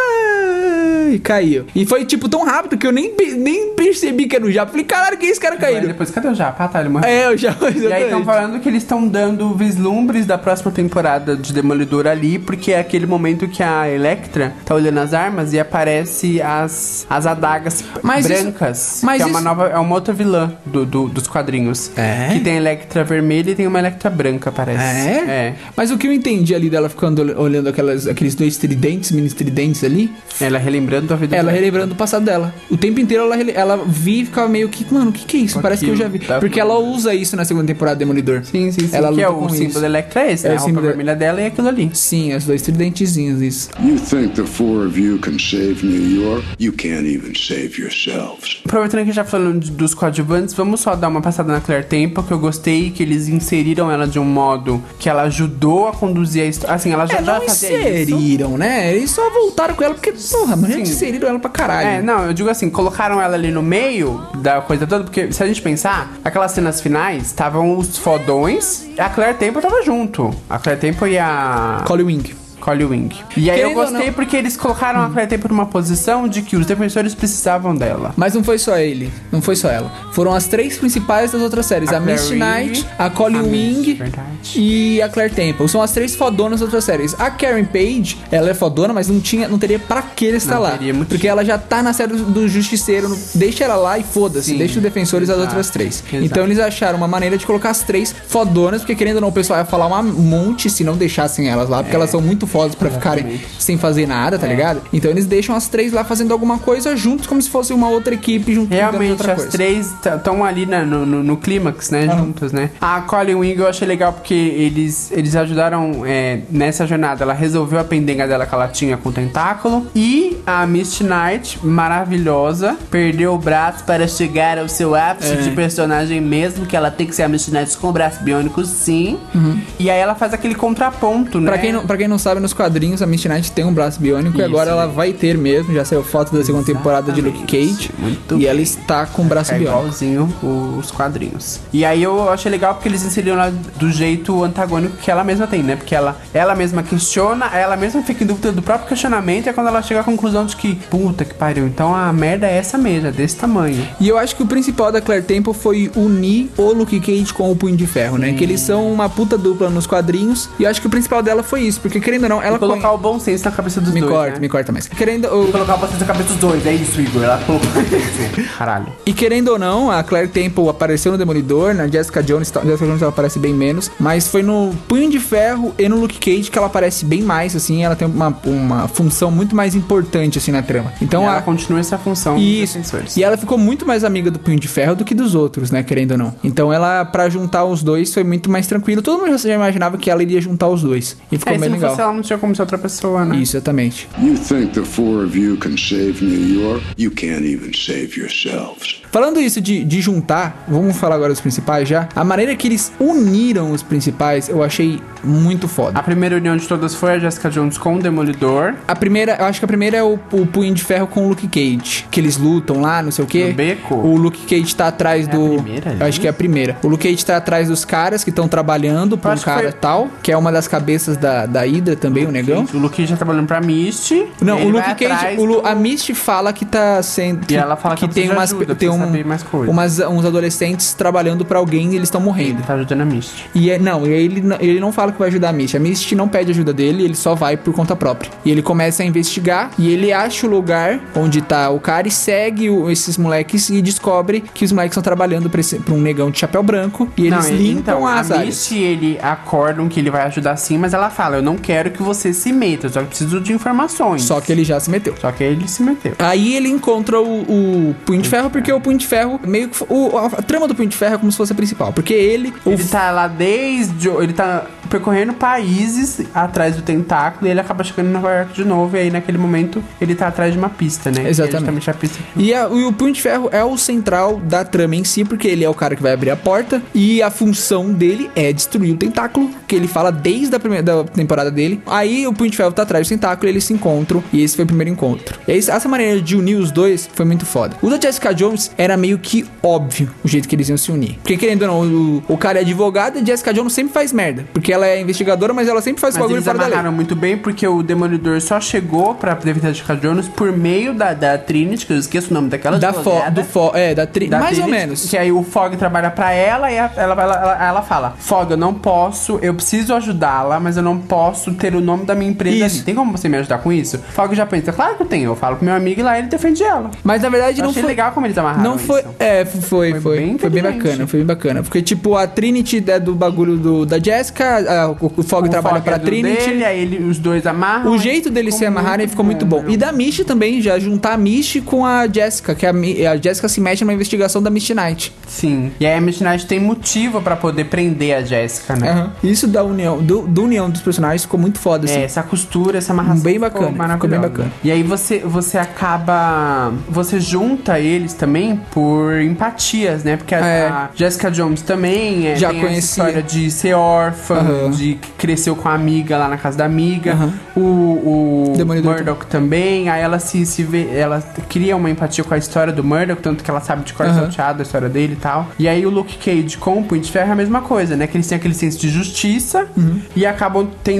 Ah, e caiu. E foi tipo tão rápido que eu nem, pe- nem percebi que era o Japa. Falei, caralho, que é esse cara Aí caindo? depois, cadê o Japa? Ah, tá, ele morreu. É, o Japa. E aí estão falando que eles estão dando vislumbres da próxima temporada de Demolidor ali, porque é aquele momento que a Elektra tá olhando as armas e aparece as, as adagas Mas isso- brancas. mas que é uma isso- nova, é uma outra vilã do, do- dos quadrinhos. É? Que tem a Elektra vermelha e tem uma Elektra branca, parece. É? É. Mas o que eu entendi ali dela ficando ol- olhando aquelas, aqueles dois tridentes, mini tridentes ali, Ela relembrando a vida ela dela. relembrando o passado dela. O tempo inteiro ela, rele- ela via e ficava meio que, mano, o que que é isso? Com Parece que eu já vi. aquilo, tá? Porque ela usa isso na segunda temporada do Demolidor. Sim, sim, sim. Ela que é luta o com símbolo isso. da Elektra é esse, É né? o A roupa símbolo da- vermelha dela e aquilo ali. Sim, os dois tridentezinhos, isso. You think the four of you can save New York? You can't even save yourselves. Aproveitando que a gente já falando de- dos coadjuvantes, vamos só dar uma passada na Claire Temple, que eu gostei que eles inseriram ela de um modo que ela ajudou a conduzir a história. Assim, ela já, É, já não fazia isso. inseriram, né? Eles só voltaram com ela porque, porra, mas já Sim. inseriram ela pra caralho. É, não, eu digo assim, colocaram ela ali no meio da coisa toda, porque se a gente pensar, aquelas cenas finais, estavam os fodões, e a Claire Temple tava junto. A Claire Temple e a... Collie Wing. Collie Wing. E aí Querendo eu gostei não... porque eles colocaram hum. a Claire Temple numa posição de que os defensores precisavam dela. Mas não foi só ele, não foi só ela. Foram as três principais das outras séries. A, a Misty Knight, a Collie a Wing e a Claire Temple. São as três fodonas das outras séries. A Karen Page, ela é fodona, mas não, tinha, não teria pra que ela estar lá. Porque ela já tá na série do, do Justiceiro. No, deixa ela lá e foda-se. Deixa os defensores das outras três. Exato. Então eles acharam uma maneira de colocar as três fodonas, porque querendo ou não, o pessoal ia falar um monte se não deixassem elas lá, porque é. elas são muito fodas pra Exatamente. ficarem sem fazer nada, tá é. ligado? Então eles deixam as três lá fazendo alguma coisa juntos, como se fosse uma outra equipe junto. Realmente, outra as coisa. três estão ali na, no, no, no clímax, né? Uhum. Juntas, né? A Collie Wing eu achei legal porque eles, eles ajudaram é, nessa jornada. Ela resolveu a pendenga dela que ela tinha com o tentáculo. E a Misty Knight, maravilhosa, perdeu o braço para chegar ao seu ápice é. de personagem mesmo, que ela tem que ser a Misty Knight com o braço biônico, sim. Uhum. E aí ela faz aquele contraponto, né? Pra quem, não, pra quem não sabe, nos quadrinhos, a Misty Knight tem um braço biônico. Isso, e agora ela vai ter mesmo. Já saiu foto da segunda Exatamente. temporada de Luke Cage. Muito e bem. ela está com o braço é biônico. Igualzinho os quadrinhos. E aí eu achei legal porque eles inseriram ela do jeito antagônico que ela mesma tem, né? Porque ela, ela mesma questiona, ela mesma fica em dúvida do próprio questionamento, e é quando ela chega à conclusão de que, puta que pariu, então a merda é essa mesmo, é desse tamanho. E eu acho que o principal da Claire Temple foi unir o Luke Cage com o Punho de Ferro, né? Sim. Que eles são uma puta dupla nos quadrinhos, e eu acho que o principal dela foi isso, porque querendo ou não, ela... E colocar conhe... o bom senso na cabeça dos me dois, corta, né? Me corta mais. Querendo... O... E colocar o bom senso na cabeça dos dois, é isso, Igor. Ela colocou... Caralho. E querendo ou não, a Claire Temple apareceu no Demolidor, na Jessica Jones, Jessica Jones ela aparece bem menos, mas foi no Punho de Ferro e no Luke Cage que ela aparece bem mais, assim, ela tem uma, uma função muito mais importante, assim, na trama. Então, e ela a... continua essa função isso. dos defensores. E ela ficou muito mais amiga do Punho de Ferro do que dos outros, né, querendo ou não. Então ela, pra juntar os dois, foi muito mais tranquilo. Todo mundo já imaginava que ela iria juntar os dois. E ficou é, bem se legal. Se ela não tinha como ser outra pessoa, né? Isso, exatamente. You think the four of you can save New York? You can't even save yourselves. Falando isso de, de juntar, vamos falar agora dos principais já. A maneira que eles uniram os principais, eu achei muito foda. A primeira união de todas foi a Jessica Jones com o Demolidor. A primeira, eu acho que a primeira é o, o Punho de Ferro com o Luke Cage. Que eles lutam lá, não sei o quê. No beco. O Luke Cage tá atrás é do... A primeira, eu acho que é a primeira. O Luke Cage tá atrás dos caras que estão trabalhando pra um cara foi... tal. Que é uma das cabeças da, da Hydra também, o, o negão. Cage. O Luke Cage tá trabalhando pra Misty. Não, o Luke Cage... O Lu, do... A Misty fala que tá sendo... E ela fala que, que tem umas... Ajuda, tem um, mais umas, uns adolescentes trabalhando pra alguém e eles estão morrendo. Ele tá ajudando a Misty. E é, não, ele, ele não fala que vai ajudar a Misty. A Misty não pede ajuda dele, ele só vai por conta própria. E ele começa a investigar e ele acha o lugar onde tá o cara e segue o, esses moleques e descobre que os moleques estão trabalhando pra, esse, pra um negão de chapéu branco e eles não, limpam então, as a áreas. Misty, ele acordam que ele vai ajudar sim, mas ela fala, eu não quero que você se meta, eu só preciso de informações. Só que ele já se meteu. Só que ele se meteu. Aí ele encontra o, o Punho de Ferro, porque o Punho de Ferro, meio que... O, a, a trama do Punho de Ferro é como se fosse a principal, porque ele... Ele o, tá lá desde... Ele tá percorrendo países atrás do tentáculo e ele acaba chegando em Nova York de novo, e aí naquele momento ele tá atrás de uma pista, né? Exatamente. A pista. E, a, e o Punho de Ferro é o central da trama em si, porque ele é o cara que vai abrir a porta e a função dele é destruir o tentáculo, que ele fala desde a primeira da temporada dele. Aí o Punho de Ferro tá atrás do tentáculo e eles se encontram, e esse foi o primeiro encontro. E aí, essa maneira de unir os dois foi muito foda. O da Jessica Jones era meio que óbvio o jeito que eles iam se unir, porque querendo ou não, o, o cara é advogado e a Jessica Jones sempre faz merda, porque ela é investigadora, mas ela sempre faz mas bagulho fora da lei. Eles amarraram muito bem, porque o Demolidor só chegou pra defender a Jessica Jones por meio da, da Trinity, que eu esqueço o nome daquela da Fo, do Fo, é, da, tri, da mais Trinity, ou menos. Que aí o Fog trabalha pra ela e ela, ela, ela, ela fala, Fog, eu não posso, eu preciso ajudá-la, mas eu não posso ter o nome da minha empresa isso. ali. Tem como você me ajudar com isso? Fog já pensa, claro que eu tenho. Eu falo pro meu amigo e lá ele defende ela. Mas na verdade eu não achei foi legal como eles amarraram não foi, isso. É, foi, foi. Foi bem, foi bem bacana, foi bem bacana. Porque tipo, a Trinity é do bagulho do, da Jessica, a, o, o Fog o trabalha Fog pra é Trinity. Dele, aí ele, os dois amarram. O jeito deles se amarrarem ficou muito bom. E da Misty também, já juntar a Misty com a Jessica, que a, a Jessica se mete numa investigação da Misty Knight. Sim. E aí a Misty Knight tem motivo pra poder prender a Jessica, né? Uhum. Isso da união, do, do união dos personagens ficou muito foda, assim. É, essa costura, essa amarração bem bacana, ficou bem bacana. E aí você, você acaba... Você junta eles também por empatias, né? Porque a, é. a Jessica Jones também é, já tem conhecia. essa história de ser órfã, uhum. de que cresceu com a amiga lá na casa da amiga. Uhum. O, o Murdoch também. Aí ela se, se vê... Ela cria uma empatia com a história do Murdoch, tanto que ela sabe de cor uhum. salteado a história dele e tal. E aí o Luke Cage com o Punho de Ferro é a mesma coisa, né? Que eles têm aquele senso de justiça uhum. e acabam tendo que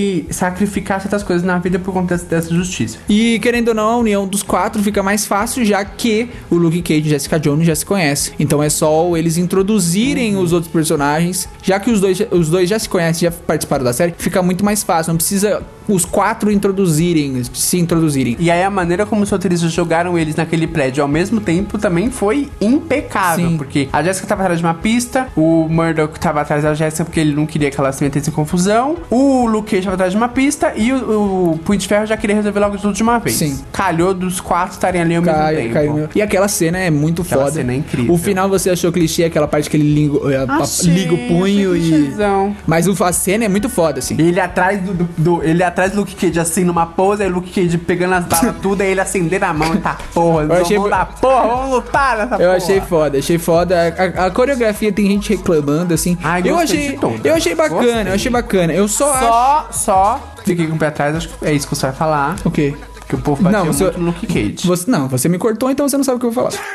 ele sacrificar certas coisas na vida por conta dessa justiça. E, querendo ou não, a união dos quatro fica mais fácil, já que o Luke Cage e Jessica Jones já se conhecem. Então é só eles introduzirem uhum. os outros personagens, já que os dois, os dois já se conhecem, já participaram da série, fica muito mais fácil. Não precisa os quatro introduzirem, se introduzirem. E aí a maneira como os roteiristas jogaram eles naquele prédio ao mesmo tempo também foi impecável. Sim. Porque a Jessica tava atrás de uma pista, o Murdock tava atrás da Jessica porque ele não queria que ela se metesse em confusão, o Luke Cage tava atrás de uma pista e o, o Punho de Ferro já queria resolver logo tudo de uma vez. Sim. Calhou dos quatro estarem ali ao Cai, mesmo tempo. Caiu. E aquela cena é muito aquela foda. Cena é incrível. O final você achou clichê, aquela parte que ele liga, achei, liga o punho e... Mas a cena é muito foda, assim. Ele atrás do, do, do ele atrás do Luke Cage assim numa pose, aí o Luke Cage pegando as balas tudo, aí ele acender a mão e tá, porra, eu achei... vamos dar porra, vamos lutar nessa eu porra. Eu achei foda, achei foda. A, a coreografia tem gente reclamando, assim. Ai, eu achei, eu achei bacana, gostei. eu achei bacana. Eu só Só, acho... só, fiquei com o pé atrás, acho que é isso que você vai falar. O quê? Que o povo bateu não, você, muito no Luke Cage. Você, não, você me cortou, então você não sabe o que eu vou falar.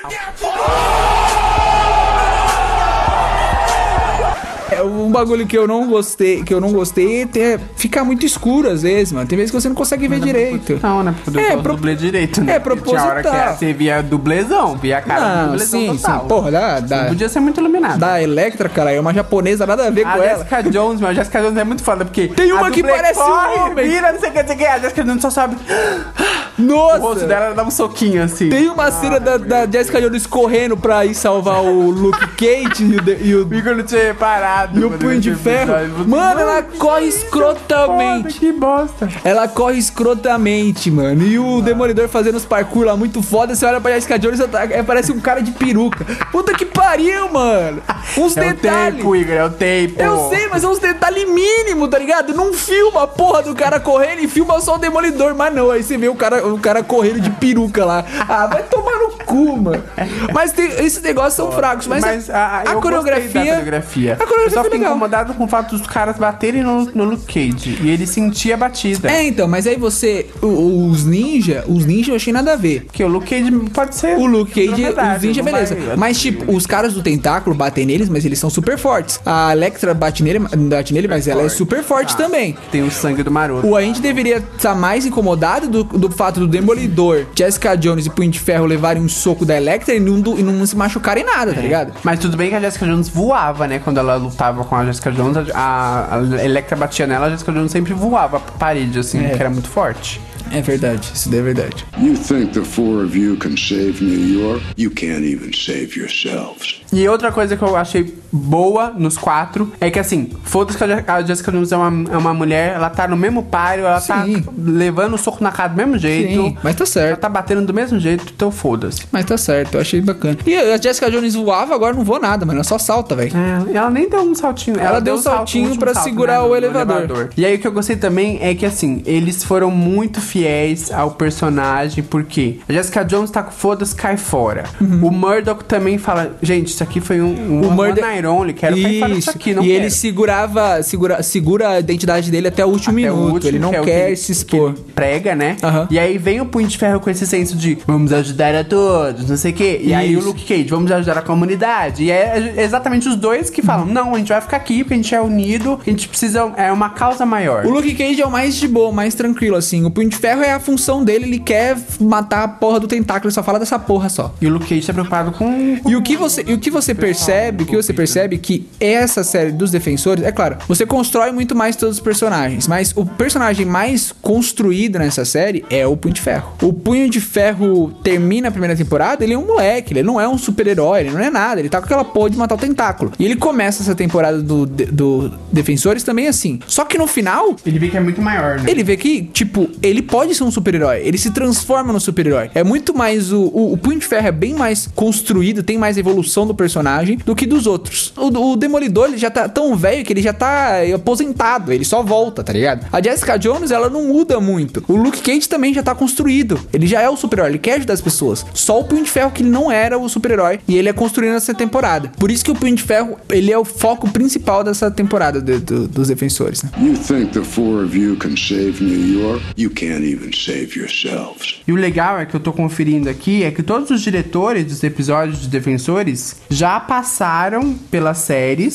É um bagulho que eu não gostei, que eu não gostei é ficar muito escuro às vezes, mano. Tem vezes que você não consegue ver não direito. Não, né? Porque é, pro... dublê direito, né? É proposital. Tinha hora que você via dublezão, via a cara não, do dublezão sim, total. Sim, porra, da, da... Não podia ser muito iluminado. Da Electra, cara, é uma japonesa, nada a ver a com Jessica ela. Jones, meu, a Jessica Jones é muito foda, porque tem uma que parece corre, um homem. Vira, não sei o que, não sei o que, a Jessica Jones só sabe... Nossa! O rosto dela dá um soquinho, assim. Tem uma ah, cena da, da Jessica Jones correndo pra ir salvar o Luke Cage e o... E o Fico não tinha reparado. E o Punho de Ferro. Mano, ela corre escrotamente. Que bosta. Ela corre escrotamente, mano. E o Demolidor fazendo os parkour lá muito foda. Você olha pra Jessica Jones e parece um cara de peruca. Puta que pariu, mano. Uns é detalhes. É o tempo, Igor, é o tempo. Eu sei, mas é uns detalhes mínimos, tá ligado? Não filma a porra do cara correndo e filma só o Demolidor. Mas não, aí você vê o cara, o cara correndo de peruca lá. Ah, vai tomar no cu, mano. Mas tem, esses negócios são fracos. Mas, mas a, a, a, coreografia, a coreografia. A coreografia eu só fiquei legal. incomodado com o fato dos caras baterem no, no Luke Cage. E ele sentia a batida. É, então, mas aí você... Os ninja, os ninja eu achei nada a ver. Porque o Luke Cage pode ser... O Luke Cage, os ninja, beleza. Vai, mas, tipo, os caras do tentáculo batem neles, mas eles são super fortes. A Electra bate nele, bate nele mas ela é super forte ah, também. Tem o sangue do maroto. O a gente deveria estar mais incomodado do, do fato do Demolidor, Jessica Jones e Punho de Ferro levarem um soco da Electra e não, e não se machucarem nada, tá ligado? Mas tudo bem que a Jessica Jones voava, né? Quando ela lutava com a Jessica Jones, a, a Electra batia nela, a Jessica Jones sempre voava pra parede, assim, é. que era muito forte. É verdade, isso é verdade. You think the four of you can save New York? You can't even save yourselves. E outra coisa que eu achei boa nos quatro é que, assim, foda-se que a Jessica Jones é uma, é uma mulher, ela tá no mesmo páreo, ela Sim. tá levando o soco na cara do mesmo jeito. Sim, mas tá certo. Ela tá batendo do mesmo jeito, então foda-se. Mas tá certo, eu achei bacana. E a Jessica Jones voava, agora não voa nada, mano, ela só salta, velho. É, ela nem deu um saltinho. Ela, ela deu um saltinho salto, pra salto, segurar né, o elevador. elevador. E aí o que eu gostei também é que, assim, eles foram muito fiéis ao personagem, porque a Jessica Jones tá com foda-se, cai fora. Uhum. O Murdock também fala, gente, isso aqui foi um, um o Murdock... one night only, quero isso. cair fora disso aqui, não E quero. ele segurava, segura, segura a identidade dele até o último até minuto, o último, ele não que quer é que, se expor. Que prega, né? Uhum. E aí vem o Punho de Ferro com esse senso de vamos ajudar a todos, não sei o quê. E isso. aí o Luke Cage, vamos ajudar a comunidade. E é exatamente os dois que falam, não, a gente vai ficar aqui porque a gente é unido, a gente precisa, é uma causa maior. O Luke Cage é o mais de boa, mais tranquilo, assim. O Punho de Ferro é a função dele, ele quer matar a porra do tentáculo, ele só fala dessa porra só. E o Luke Cage tá preocupado com... com e o que você, e o que você percebe, o que você percebe que essa série dos Defensores, é claro, você constrói muito mais todos os personagens, mas o personagem mais construído nessa série é o Punho de Ferro. O Punho de Ferro termina a primeira temporada, ele é um moleque, ele não é um super-herói, ele não é nada, ele tá com aquela porra de matar o tentáculo. E ele começa essa temporada do, do Defensores também assim. Só que no final... ele vê que é muito maior, né? Ele vê que, tipo, ele pode ser um super-herói, ele se transforma no super-herói. É muito mais o, o, o Punho de Ferro é bem mais construído, tem mais evolução do personagem do que dos outros. O, o Demolidor, ele já tá tão velho que ele já tá aposentado, ele só volta, tá ligado? A Jessica Jones, ela não muda muito. O Luke Cage também já tá construído, ele já é o super-herói, ele quer ajudar as pessoas. Só o Punho de Ferro que ele não era o super-herói e ele é construído nessa temporada. Por isso que o Punho de Ferro, ele é o foco principal dessa temporada de, de, dos Defensores, né? You think the four of you can save New York? You can't even save yourselves. E o legal é que eu tô conferindo aqui é que todos os diretores dos episódios de Defensores já passaram pelas séries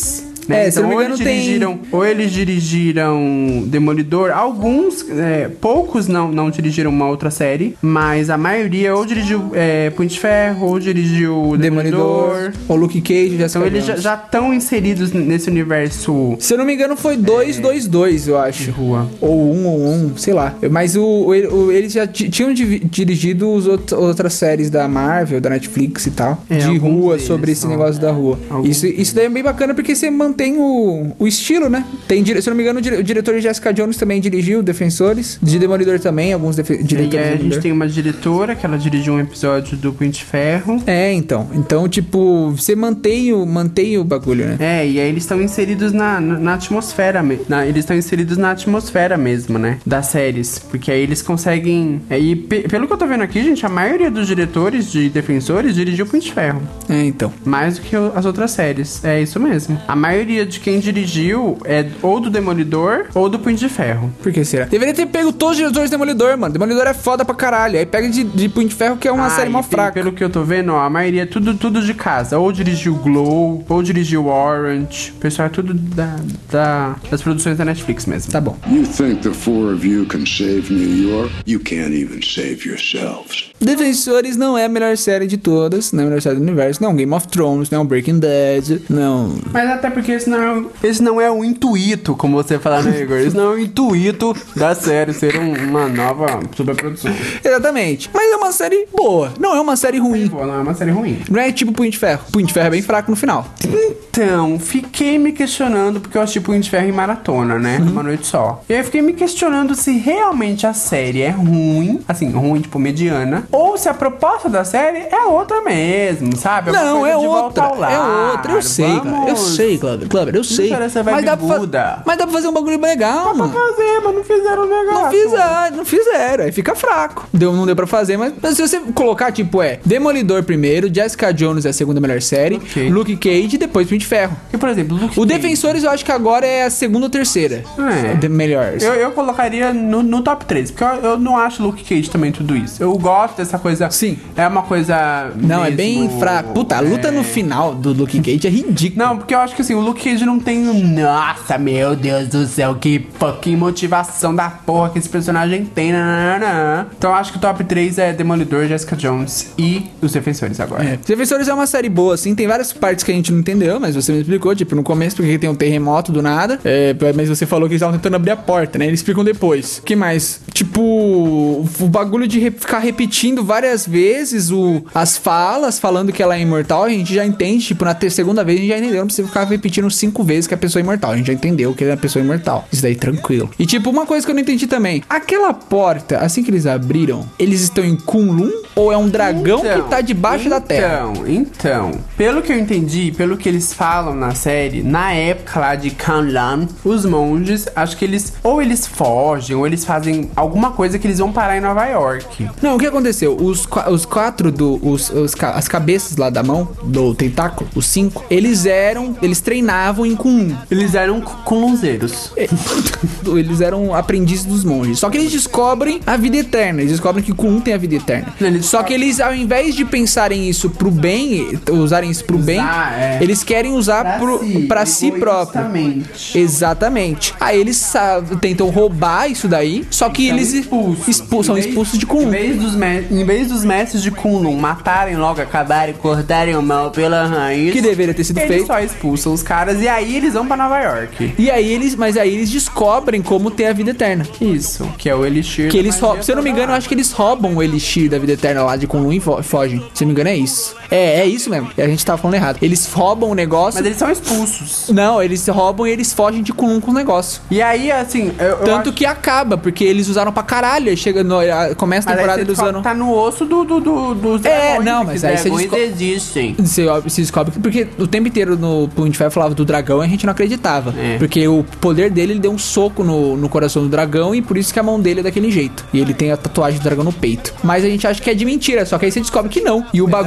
Né? É, se então, não me ou engano, eles dirigiram, tem... ou eles dirigiram Demolidor. Alguns, é, poucos não, não dirigiram uma outra série, mas a maioria ou dirigiu é, Punho de Ferro, ou dirigiu Demolidor. Demolidor, ou Luke Cage, Jessica Então eles Jones. já estão inseridos nesse universo. Se eu não me engano, foi dois, dois, dois, eu acho. Rua. Ou um, ou um, sei lá. Mas o, o, o- eles já ti- tinham divi- dirigido os out- outras séries da Marvel, da Netflix e tal. É, de alguns rua, deles sobre esse são. negócio da rua. Alguns Isso, isso daí é bem bacana porque você mantém o, o estilo, né? Tem, dire- se eu não me engano, o, dire- o diretor de Jessica Jones também dirigiu Defensores. De Demolidor também, alguns defe- E diretores aí de a gente Demolidor. tem uma diretora que ela dirigiu um episódio do Punho de Ferro. É, então. Então, tipo, você mantém o, mantém o bagulho, né? É, e aí eles estão inseridos na, na, na atmosfera mesmo. Eles estão inseridos na atmosfera mesmo, né? Das séries. Porque aí eles conseguem. É, e pe- pelo que eu tô vendo aqui, gente, a maioria dos diretores de Defensores dirigiu Punho de Ferro. É, então. Mais do que o- as outras séries. É isso mesmo. A maioria de quem dirigiu é ou do Demolidor ou do Punho de Ferro. Por que será? Deveria ter pego todos os diretores de Demolidor, mano. Demolidor é foda pra caralho. Aí pega de, de Punho de Ferro, que é uma Ah, série e mó tem- fraca. Pelo que eu tô vendo, ó, a maioria é tudo, tudo de casa. Ou dirigiu Glow, ou dirigiu Orange. O pessoal é tudo da, da- das produções da Netflix mesmo. Tá bom. You think the four of you can save New York? You can't even save yourselves. Defensores não é a melhor série de todas, não é a melhor série do universo, não é um Game of Thrones, não é um Breaking Bad, não... Mas até porque esse não, é, o- esse não é o intuito, como você fala, né, Igor? Esse não é o intuito da série ser um- uma nova superprodução. Exatamente. Mas é uma série boa, não é uma série ruim. Pô, não é uma série ruim. Não é tipo Punho de Ferro. Punho de Ferro é bem fraco no final. Então, fiquei me questionando, porque eu assisti Punho de Ferro em maratona, né? Uma noite só. E aí eu fiquei me questionando se realmente a série é ruim, assim, ruim, tipo, mediana, ou se a proposta da série é outra mesmo, sabe? Uma Não, coisa é de volta outra, ao lar. é outra, eu sei, cara. Eu Vamos- sei, Kleber, Kleber, eu sei. quero essa vibe Mas dá, pra fa- Buda. mas dá pra fazer um bagulho legal, Pra mano. fazer, mas não fizeram o negócio. Não fizeram, não fizeram, aí fica fraco. Deu, não deu pra fazer, mas, mas se você colocar, tipo, é Demolidor primeiro, Jessica Jones é a segunda melhor série, Ok. Luke Cage e depois Punho de Ferro. E, por exemplo, Luke O Cage. Defensores eu acho que agora é a segunda ou terceira. É. De melhor. Eu, eu colocaria no, no top três, porque eu, eu não acho Luke Cage também tudo isso. Eu gosto dessa coisa. Sim. É uma coisa. Não, é mesmo- bem fraco. Puta, a luta é. no final do Luke Cage é ridícula. Não, porque eu acho que assim, o Luke Cage não tem. Nossa, meu Deus do céu, que fucking motivação da porra que esse personagem tem. Nananana. Então eu acho que o top três é Demolidor, Jessica Jones e os Defensores agora. É. Defensores é uma série boa, assim, tem várias partes que a gente não entendeu, mas você me explicou, tipo, no começo, porque tem um terremoto do nada, é, mas você falou que eles estavam tentando abrir a porta, né? Eles explicam depois. O que mais? Tipo, o bagulho de re- ficar repetindo várias vezes o, as falas, falando que ela é imortal, a gente já entende, tipo, na ter- segunda vez a gente já entendeu, não precisa ficar repetindo cinco vezes que a pessoa é imortal, a gente já entendeu que é a pessoa imortal. Isso daí, tranquilo. E, tipo, uma coisa que eu não entendi também, aquela porta, assim que eles abriram, eles estão em Kunlun ou é um dragão Então, que tá debaixo da terra? Então, então, pelo que eu entendi, pelo que eles falam na série, na época lá de Kunlun, os monges, acho que eles, ou eles fogem, ou eles fazem alguma coisa que eles vão parar em Nova York. Não, o que aconteceu? Os, qua- os quatro do. Os, os ca- as cabeças lá da mão, do tentáculo, os cinco, eles eram. Eles treinavam em Kunlun. Eles eram Kunlunzeiros. Eles eram aprendizes dos monges. Só que eles descobrem a vida eterna. Eles descobrem que Kunlun tem a vida eterna. Eles Só que eles, ao invés de pensarem isso pro bem, usarem isso pro bem, é. eles querem usar pro, pra si próprio. Exatamente. Exatamente. Aí eles sa- tentam roubar isso daí, só que São eles expulsos. expu- são Em vez- expulsos de Em Kunlun. vez, dos me- em vez dos mestres de Kunlun matarem logo, acabarem, cortarem o mal pela raiz, Que deveria ter sido eles feito. só expulsam os caras e aí eles vão pra Nova York. E aí eles, mas aí eles descobrem como ter a vida eterna. Isso, que é o Elixir. Que da eles magia roubam, se eu não me engano, eu acho que eles roubam o Elixir da vida eterna lá de Kunlun e fo- fogem. Se eu não me engano, é isso. É, é isso mesmo. E a gente tava falando errado. Eles roubam o negócio. Mas eles são expulsos. Não, eles roubam e eles fogem de Kunlun com o negócio. E aí, assim, eu, eu Tanto acho- que acaba, porque eles usaram pra caralho. Aí chega no, a- começa a mas aí temporada você eles descobre usando. que tá no osso do, do, do, dos É, dragões, não, que mas aí você dragões desco- existem. Você se descobre que porque o tempo inteiro no Punho de Ferro falava do dragão e a gente não acreditava. É. Porque o poder dele, ele deu um soco no, no coração do dragão e por isso que a mão dele é daquele jeito. E ele tem a tatuagem do dragão no peito. Mas a gente acha que é de mentira, só que aí você descobre que não. E o bagulho dragão tava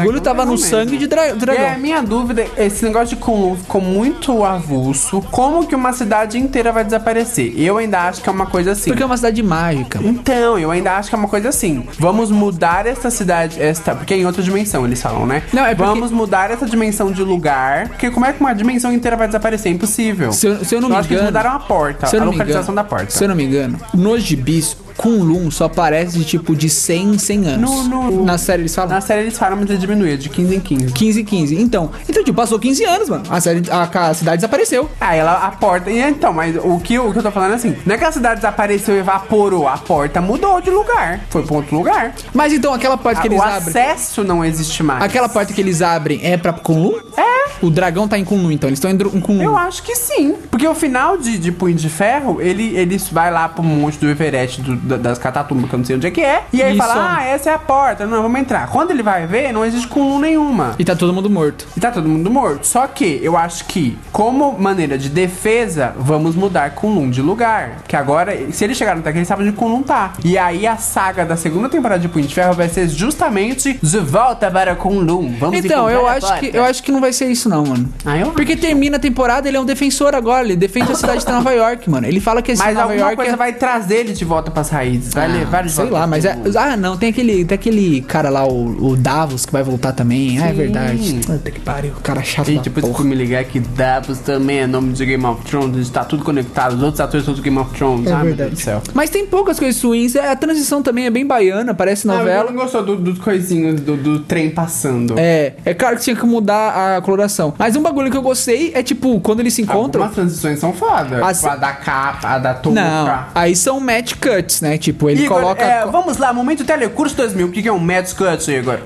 no mesmo. sangue de dra- dragão. É, minha dúvida, esse negócio de Kunlun ficou muito avulso. Como que uma cidade inteira vai desaparecer? Eu ainda acho que é uma coisa assim. Porque é uma cidade mágica. Então, eu ainda acho que é uma coisa assim. Vamos mudar essa cidade, esta, porque é em outra dimensão eles falam, né? Não, é porque- Vamos mudar essa dimensão de lugar, porque como é que uma dimensão inteira vai desaparecer? É impossível. Se eu, se eu não eu me acho que eles engano... mudaram a porta, se eu a não me localização engano- da porta. Se eu não me engano, nos gibis, Kunlun só aparece de tipo de cem em cem anos. No- no- Na série eles falam Na série eles falam, mas ele diminui, é de quinze em quinze. quinze em quinze. Então, então tipo, passou quinze anos, mano. A, série, a, a cidade desapareceu. Ah, ela, a porta. E então, mas o que, eu- o que eu tô falando é assim: não é que a cidade desapareceu e evaporou, a porta mudou de lugar. Foi pra outro lugar. Mas então aquela porta que A- eles o abrem... acesso não existe mais. Aquela porta que eles abrem é pra Kunlun? É. O dragão tá em Kunlun, então. Eles estão em Kunlun. Eu acho que sim. Porque o final de, de Punho de Ferro, ele, ele vai lá pro monte do Everest, do- da- das catatumbas, que eu não sei onde é que é. E aí Isso. fala, ah, essa é a porta. Não, vamos entrar. Quando ele vai ver, não existe Kunlun nenhuma. E tá todo mundo morto. E tá todo mundo morto. Só que eu acho que, como maneira de defesa, vamos mudar Kunlun de lugar. Que agora, se eles chegaram até aqui, eles sabem onde Kunlun tá. E aí a saga da segunda temporada de Punho de Ferro vai ser justamente de volta para Kunlun. Vamos Então, encontrar eu a acho, porta. que, eu acho que não vai ser isso não, mano. Ah, eu Porque termina a temporada, ele é um defensor agora. Ele defende a cidade de Nova York, mano. Ele fala que esse Mas Nova alguma York coisa é... vai trazer ele de volta pras raízes. Vai levar ele de Sei volta lá, pra mas é... Kunlun. Ah, não, tem aquele, tem aquele cara lá, o, o Davos, que vai voltar também. Ah, é verdade. Puta que pariu, o cara chato E da depois que porra. eu me ligar que Davos também é nome de Game of Thrones, está tudo conectado, os outros atores são do Game of Thrones. É ah, meu verdade. Deus do céu. Mas tem poucas coisas ruins. A transição também é bem baiana, parece Ah, novela. eu não gostou dos do coisinhos do, do trem passando. É, é claro que tinha que mudar a coloração. Mas um bagulho que eu gostei é tipo, quando eles se encontram. Algumas transições são foda. As- Tipo, a da capa, a da touca. Não, aí são match cuts, né? Tipo, ele Igor, coloca. é, vamos lá, momento Telecurso dois mil. O que que é um Mad Cut, Igor?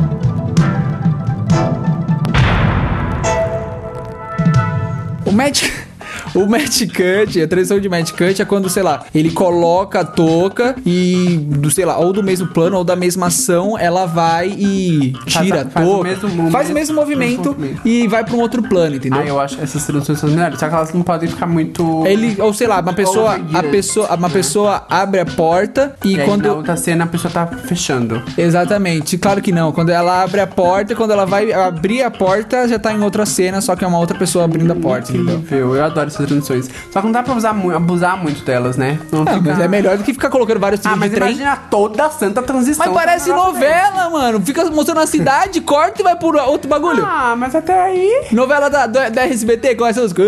O match. O match cut, a transição de match cut é quando, sei lá, ele coloca a touca e, do, sei lá, ou do mesmo plano ou da mesma ação, ela vai e tira Faz a- a faz o touca. mesmo- faz o mesmo movimento movimento. e vai pra um outro plano, entendeu? Ah, eu acho essas transições são melhores. Só que elas não podem ficar muito... Ele, ou sei lá, uma pessoa, a Overgeared, pessoa, uma né? pessoa abre a porta e, E aí, quando na outra cena, a pessoa tá fechando. Exatamente, claro que não. Quando ela abre a porta, quando ela vai abrir a porta, já tá em outra cena, só que é uma outra pessoa abrindo a porta, entendeu? Incrível, eu adoro essas transições. Só que não dá pra usar mu- abusar muito delas, né? Não Ah, fica- mas é melhor do que ficar colocando vários Ah, trilhos mas de trem. imagina toda a santa transição. Mas parece Um negócio novela, mano. Fica mostrando a cidade, corta e vai por outro bagulho. desse. Ah, mas até aí... Novela da, da, da R S B T, começa os...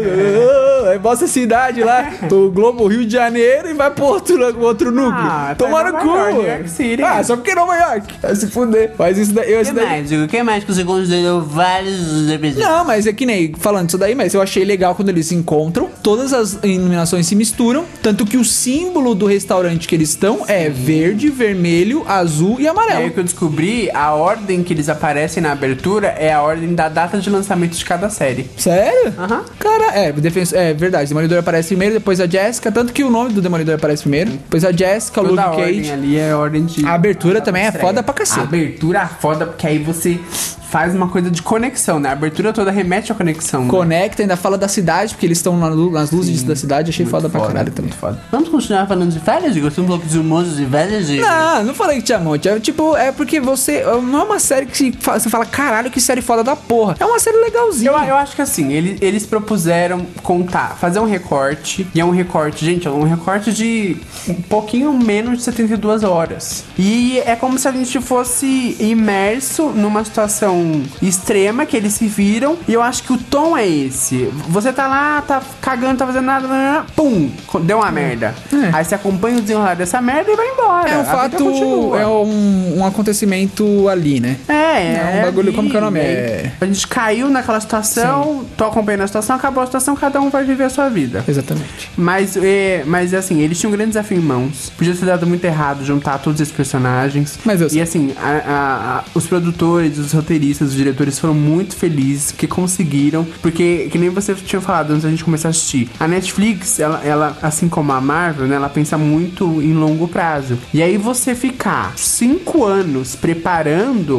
Aí mostra a cidade lá, o Globo Rio de Janeiro e vai pro outro, outro núcleo. Ah, Tomar no tá em cu. Nova York, mano. New York City. Ah, só porque é Nova York. Vai se fuder. Faz isso daí. Eu, Que isso daí. mais? O que mais que você considerou vários episódios? Não, mas é que nem falando isso daí, mas eu achei legal quando eles se encontram, todas as iluminações se misturam, tanto que o símbolo do restaurante que eles estão é verde, vermelho, azul e É aí amarelo. que eu descobri, a ordem que eles aparecem na abertura é a ordem da data de lançamento de cada série. Sério? Aham. Cara, é, defenso, é verdade. Demolidor aparece primeiro, depois a Jessica, tanto que o nome do Demolidor aparece primeiro, depois a Jessica, o Luke Toda a ordem Cage. ali é a ordem de... A abertura também é estreia. foda pra cacete. A abertura é foda, porque aí você faz uma coisa de conexão, né? A abertura toda remete à conexão. Né? Conecta, ainda fala da cidade, porque eles estão na lu- nas luzes da cidade, achei foda, pra caralho também. muito foda. Vamos continuar falando de velhas, Igor? Tem um bloco de monstros de velhas, Igor? Não, não falei que tinha monte. É tipo, é porque você. Não é uma série que se fa- você fala, caralho, que série foda da porra. É uma série legalzinha. Eu, eu acho que assim, eles, eles propuseram contar, fazer um recorte, e é um recorte, gente, é um recorte de um pouquinho menos de setenta e duas horas. E é como se a gente fosse imerso numa situação extrema que eles se viram, e eu acho que o tom é esse. Você tá lá, tá cagando, tá fazendo nada, nada, pum, deu uma merda. É. Aí você acompanha o desenrolar dessa merda e vai embora. É um A vida fato, continua. é um, um acontecimento ali, né? É, é, É um bagulho, ali, como que é o nome? aí É- A gente caiu naquela situação, tô acompanhando a situação, acabou a situação, cada um vai viver a sua vida. Exatamente. Mas, é, mas assim, eles tinham um grande desafio em mãos. Podia ter dado muito errado juntar todos esses personagens. Mas eu E sei. assim, a- a- a- os produtores, os roteiristas, os diretores foram muito felizes porque conseguiram. Porque, que nem você tinha falado antes da gente começar a assistir, a Netflix, ela, ela, assim como a Marvel, né, ela pensa muito em longo prazo. E aí você ficar cinco anos preparando pra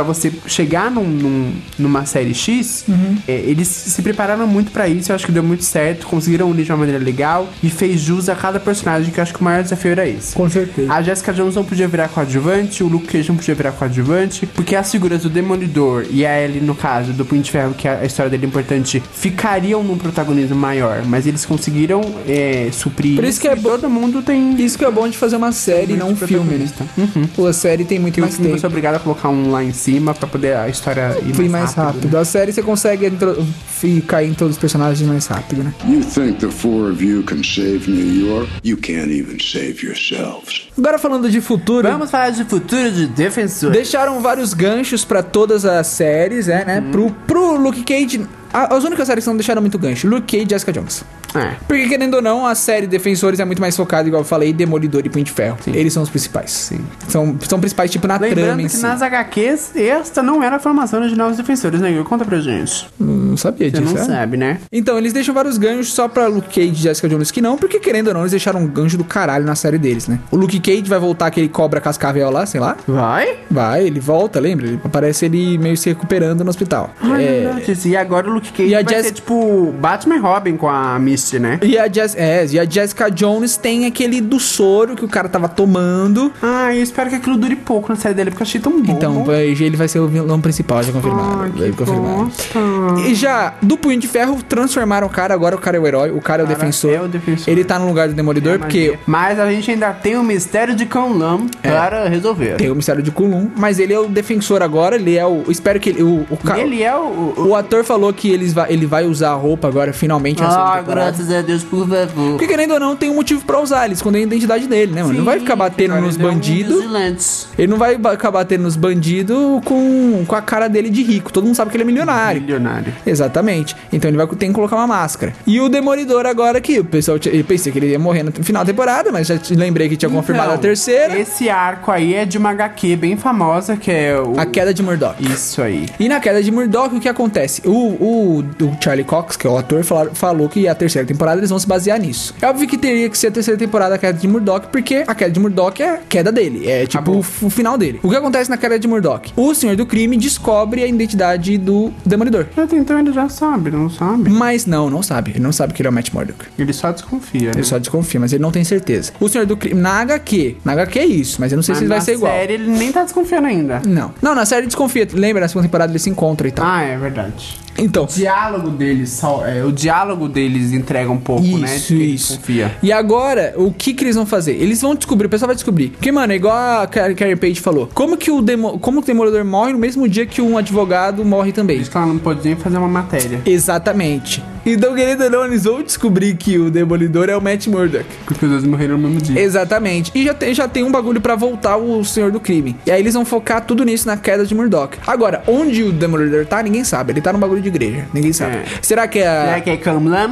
você chegar num, num, numa série X, uhum. é, eles se prepararam muito pra isso, eu acho que deu muito certo, conseguiram unir de uma maneira legal e fez jus a cada personagem, que eu acho que o maior desafio era esse. Com certeza. A Jessica Jones não podia virar coadjuvante, o Luke Cage não podia virar coadjuvante, porque as figuras do Demolidor e a Ellie, no caso, do Punho de Ferro, que a história dele é importante, ficariam num protagonismo maior, mas eles conseguiram é, suprir. Por isso que é bo... todo mundo tem... Isso que é bom de fazer uma série, não um filme, né? Uhum. A série tem muito que mais tempo. Você é obrigado a colocar um lá em cima pra poder a história ir mais, mais rápido. rápido. Né? A série você consegue entro... ficar em todos os personagens mais rápido, né? You think the four of you can save New York? You can't even save yourselves. Agora falando de futuro... Vamos falar de futuro de Defensores. Deixaram vários ganchos pra todas as séries, é, né? Uhum. Pro, pro Luke Cage... As únicas séries que não deixaram muito gancho, Luke Cage e Jessica Jones. É. Porque, querendo ou não, a série Defensores é muito mais focada, igual eu falei, Demolidor e Punho de Ferro. Sim. Eles são os principais. Sim. São, são principais, tipo, na Lembrando trama em que si. nas H Qs, esta não era a formação original dos Defensores, né? Conta pra gente. Não sabia disso, Você não é? sabe, né? Então, eles deixam vários ganchos só pra Luke Cage e Jessica Jones que não, porque, querendo ou não, eles deixaram um gancho do caralho na série deles, né? O Luke Cage vai voltar aquele cobra cascavel lá, sei lá. Vai? Vai, ele volta, lembra? Ele, aparece ele meio se recuperando no hospital. Ai, é... E agora o Luke Cage e a vai Jess... ser, tipo, Batman e Robin com a Misty, né? E a, Jess... é, e a Jessica Jones tem aquele do soro que o cara tava tomando. Ah, eu espero que aquilo dure pouco na série dele, porque eu achei tão bom. Então, ele vai ser o vilão principal, já confirmado. Ah, que confirmado. E já, do Punho de Ferro, transformaram o cara, agora o cara é o herói, o cara é o, cara defensor. é o defensor. Ele tá no lugar do Demolidor, é porque... Mas a gente ainda tem o mistério de Kunlun é, para resolver. Tem o mistério de Kunlun, mas ele é o defensor agora, ele é o... Espero que ele... O, o, ca... ele é o, o... O ator falou que eles vai, ele vai usar a roupa agora, finalmente. Ah, graças a Deus, por favor. Porque, querendo ou não, tem um motivo pra usar, ele esconder a identidade dele, né, mano? Sim, não vai ficar batendo nos bandidos. Ele não vai ficar batendo nos bandidos com, com a cara dele de rico. Todo mundo sabe que ele é milionário. Milionário. Exatamente. Então ele vai ter que colocar uma máscara. E o Demolidor agora aqui, o pessoal, eu pensei que ele ia morrer no final da temporada, mas já lembrei que tinha então, confirmado a terceira. Esse arco aí é de uma H Q bem famosa, que é o... A Queda de Murdoch. Isso aí. E na Queda de Murdoch, o que acontece? O, o, o Charlie Cox, que é o ator, falou, falou que a terceira temporada eles vão se basear nisso. É óbvio que teria que ser a terceira temporada da Queda de Murdoch, porque a Queda de Murdoch é a queda dele. É tipo o, o final dele. O que acontece na Queda de Murdoch? O Senhor do Crime descobre a identidade do Demolidor. Então ele já sabe, não sabe? Mas não, não sabe. Ele não sabe que ele é o Matt Murdock. Ele só desconfia, né? Ele só desconfia, mas ele não tem certeza. O Senhor do Crime, na H Q, na H Q é isso, mas eu não sei mas se ele vai ser igual. Na série ele nem tá desconfiando ainda. Não. Não, na série ele desconfia. Lembra, na segunda temporada ele se encontra e tal. Ah, é verdade. Então. O diálogo deles, só, é, o diálogo deles entrega um pouco, isso, né? Isso, isso. Confia. E agora, o que que eles vão fazer? Eles vão descobrir, o pessoal vai descobrir. Porque, mano, é igual a Carrie Page falou. Como que o, demo, como que o Demolidor morre no mesmo dia que um advogado morre também? Isso que ela não pode nem fazer uma matéria. Exatamente. Então, querendo ou não, eles vão descobrir que o Demolidor é o Matt Murdock. Porque os dois morreram no mesmo dia. Exatamente. E já tem, já tem um bagulho pra voltar o Senhor do Crime. E aí eles vão focar tudo nisso na Queda de Murdoch. Agora, onde o Demolidor tá, ninguém sabe. Ele tá no bagulho de igreja. Ninguém sabe. É. Será que é a... Será que é Kunlun?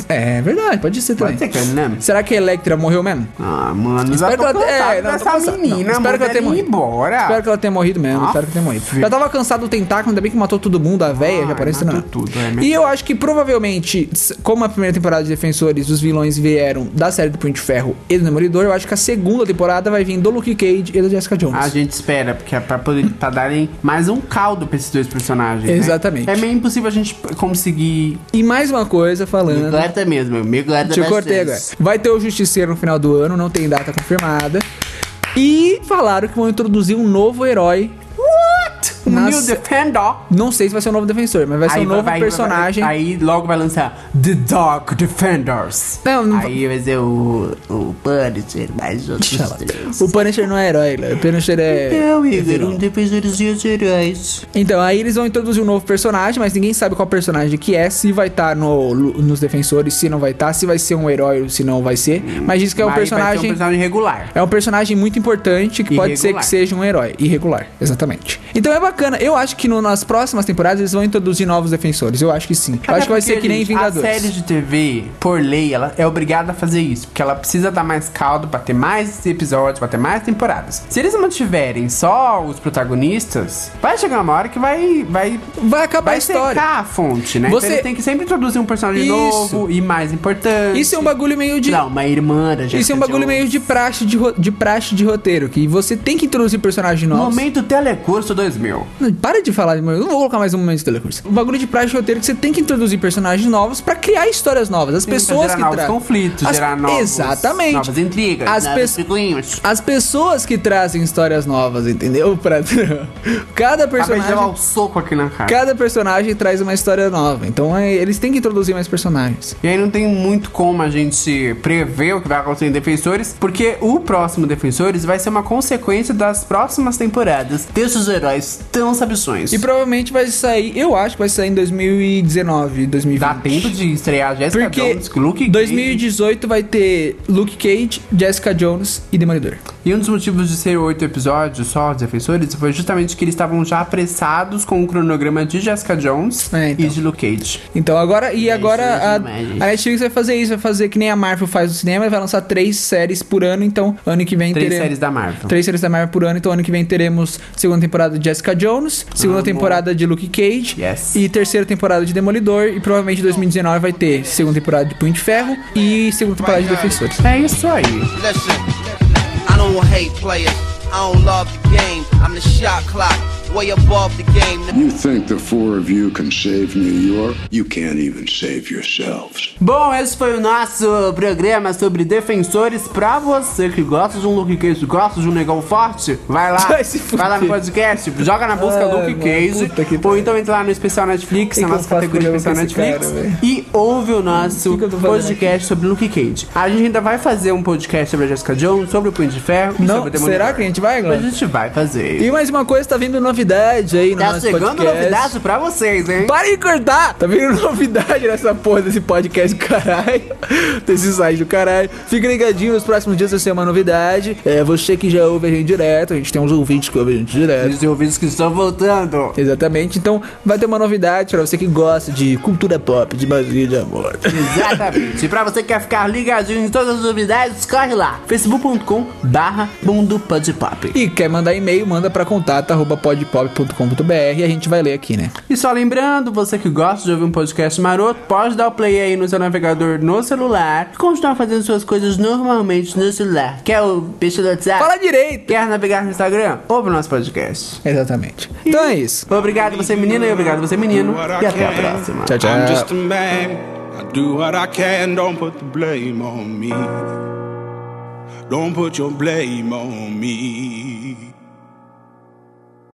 É verdade, pode ser também. Pode ser Kunlun. Será que a Electra morreu mesmo? Ah, mano, espero que ela tenha é, não, essa menina, não, espero que ela tenha morrido. Embora. Espero que ela tenha morrido mesmo, ah, espero que tenha morrido. Filho. Já tava cansado do tentáculo, ainda bem que matou todo mundo, a véia, ah, japonesa não. Tudo, é e eu acho que provavelmente, como a primeira temporada de Defensores, os vilões vieram da série do Punho de Ferro e do Demolidor, eu acho que a segunda temporada vai vir do Luke Cage e da Jessica Jones. A gente espera, porque é pra poder pra darem mais um caldo pra esses dois personagens. Exatamente. Né? É meio impossível a gente conseguir. E mais uma coisa falando. Me guarda mesmo, me guarda Te cortei agora. Vai ter o Justiceiro no final do ano, não tem data confirmada. E falaram que vão introduzir um novo herói. What? Um Nas... New Defender? Não sei se vai ser um novo defensor, mas vai ser aí um novo vai, personagem. Vai, aí logo vai lançar The Dark Defenders. Não, não aí vai ser o, o Punisher, mais outros três. O Punisher não é herói, o Punisher é... Não, Igor, um defensores e os heróis. Então, aí eles vão introduzir um novo personagem, mas ninguém sabe qual personagem que é, se vai estar tá no, nos defensores, se não vai estar, tá, se vai ser um herói ou se não vai ser. Mas diz que é um personagem... Vai ser um personagem regular. É um personagem muito importante, que pode ser que seja um herói. Irregular, exatamente. Então é bacana. Eu acho que no, nas próximas temporadas eles vão introduzir novos defensores. Eu acho que sim. Eu acho que vai ser que nem Vingadores. A série de T V, por lei, ela é obrigada a fazer isso. Porque ela precisa dar mais caldo pra ter mais episódios, pra ter mais temporadas. Se eles mantiverem só os protagonistas, vai chegar uma hora que vai... Vai, vai acabar vai a história. Vai secar a fonte, né? Você... Então eles têm que sempre introduzir um personagem isso. novo e mais importante. Isso é um bagulho meio de... Não, uma irmã da Jessica Isso é um bagulho Jones. meio de praxe de, ro... de praxe de roteiro. Que você tem que introduzir personagem novos. Momento Telecurso dois mil. meu. Não, para de falar de momento. Eu não vou colocar mais um momento de telecurso. O bagulho de praxe roteiro é que você tem que introduzir personagens novos pra criar histórias novas. As Sim, pessoas gerar que novos trazem conflitos, As... gerar novos, Exatamente. novas intrigas, As, novos pe... picuinhos. As pessoas que trazem histórias novas, entendeu? Pra... Cada personagem... Acabei de levar um soco aqui na cara. Cada personagem traz uma história nova. Então é, eles têm que introduzir mais personagens. E aí não tem muito como a gente prever o que vai acontecer em Defensores, porque o próximo Defensores vai ser uma consequência das próximas temporadas desses heróis tão sabições. E provavelmente vai sair, eu acho que vai sair em dois mil e dezenove, dois mil e vinte. Dá tempo de estrear Jessica Porque Jones, Luke Cage. dois mil e dezoito vai ter Luke Cage, Jessica Jones e Demolidor. E um dos motivos de ser oito episódios só, os Defensores, foi justamente que eles estavam já apressados com o cronograma de Jessica Jones É, então. e de Luke Cage. Então agora, e agora a, a demais. Netflix vai fazer isso, vai fazer que nem a Marvel faz no cinema, vai lançar três séries por ano, então ano que vem Três teremos... séries da Marvel. Três séries da Marvel por ano, então ano que vem teremos segunda temporada de Jessica Jones, segunda Amo. temporada de Luke Cage Yes. e terceira temporada de Demolidor, e provavelmente em dois mil e dezenove vai ter segunda temporada de Punho de Ferro e segunda temporada de Defensores. É isso aí. Listen, I don't hate players. I don't love the game. I'm the shot clock, way above the game. You think the four of you can save New York? You can't even save yourselves. Bom, esse foi o nosso programa sobre Defensores. Pra você que gosta de um Luke Cage, gosta de um negão forte, vai lá, Vai se fuder. vai lá no podcast, joga na busca Ai, Luke mano, Cage, puta que ou pariu. então entra lá no especial Netflix, Que na que nossa eu faço categoria com especial esse Netflix, cara, velho? e ouve o nosso Que que eu tô fazendo podcast sobre Luke Cage. A gente ainda vai fazer um podcast sobre a Jessica Jones, sobre o Punho de Ferro e Não, sobre o Demolidor. será que a gente vai, A Glenn? gente vai fazer. E mais uma coisa, tá vindo novidade aí no Tá nosso chegando podcast. novidade pra vocês, hein? Para de cortar! Tá vindo novidade nessa porra desse podcast do caralho. Desse site do caralho. Fica ligadinho, nos próximos dias vai ser uma novidade. É, você que já ouve a gente direto, a gente tem uns ouvintes que ouvem a gente direto. Existem ouvintes que estão voltando. Exatamente, então vai ter uma novidade pra você que gosta de cultura pop, de magia de amor. Exatamente. E pra você que quer ficar ligadinho em todas as novidades, corre lá. facebook ponto com barra mundo podpop. E quer mandar e-mail, manda pra contato arroba podpop ponto com ponto br e a gente vai ler aqui, né? E só lembrando, você que gosta de ouvir um podcast maroto, pode dar o play aí no seu navegador no celular e continuar fazendo suas coisas normalmente no celular. Quer o bicho do WhatsApp? Fala direito! Quer navegar no Instagram? Ouve o nosso podcast. Exatamente. Então é isso. Obrigado você menina e obrigado você menino. E até a próxima. Tchau, tchau. I'm just a man. I do what I can. Don't put the blame on me. Don't put your blame on me.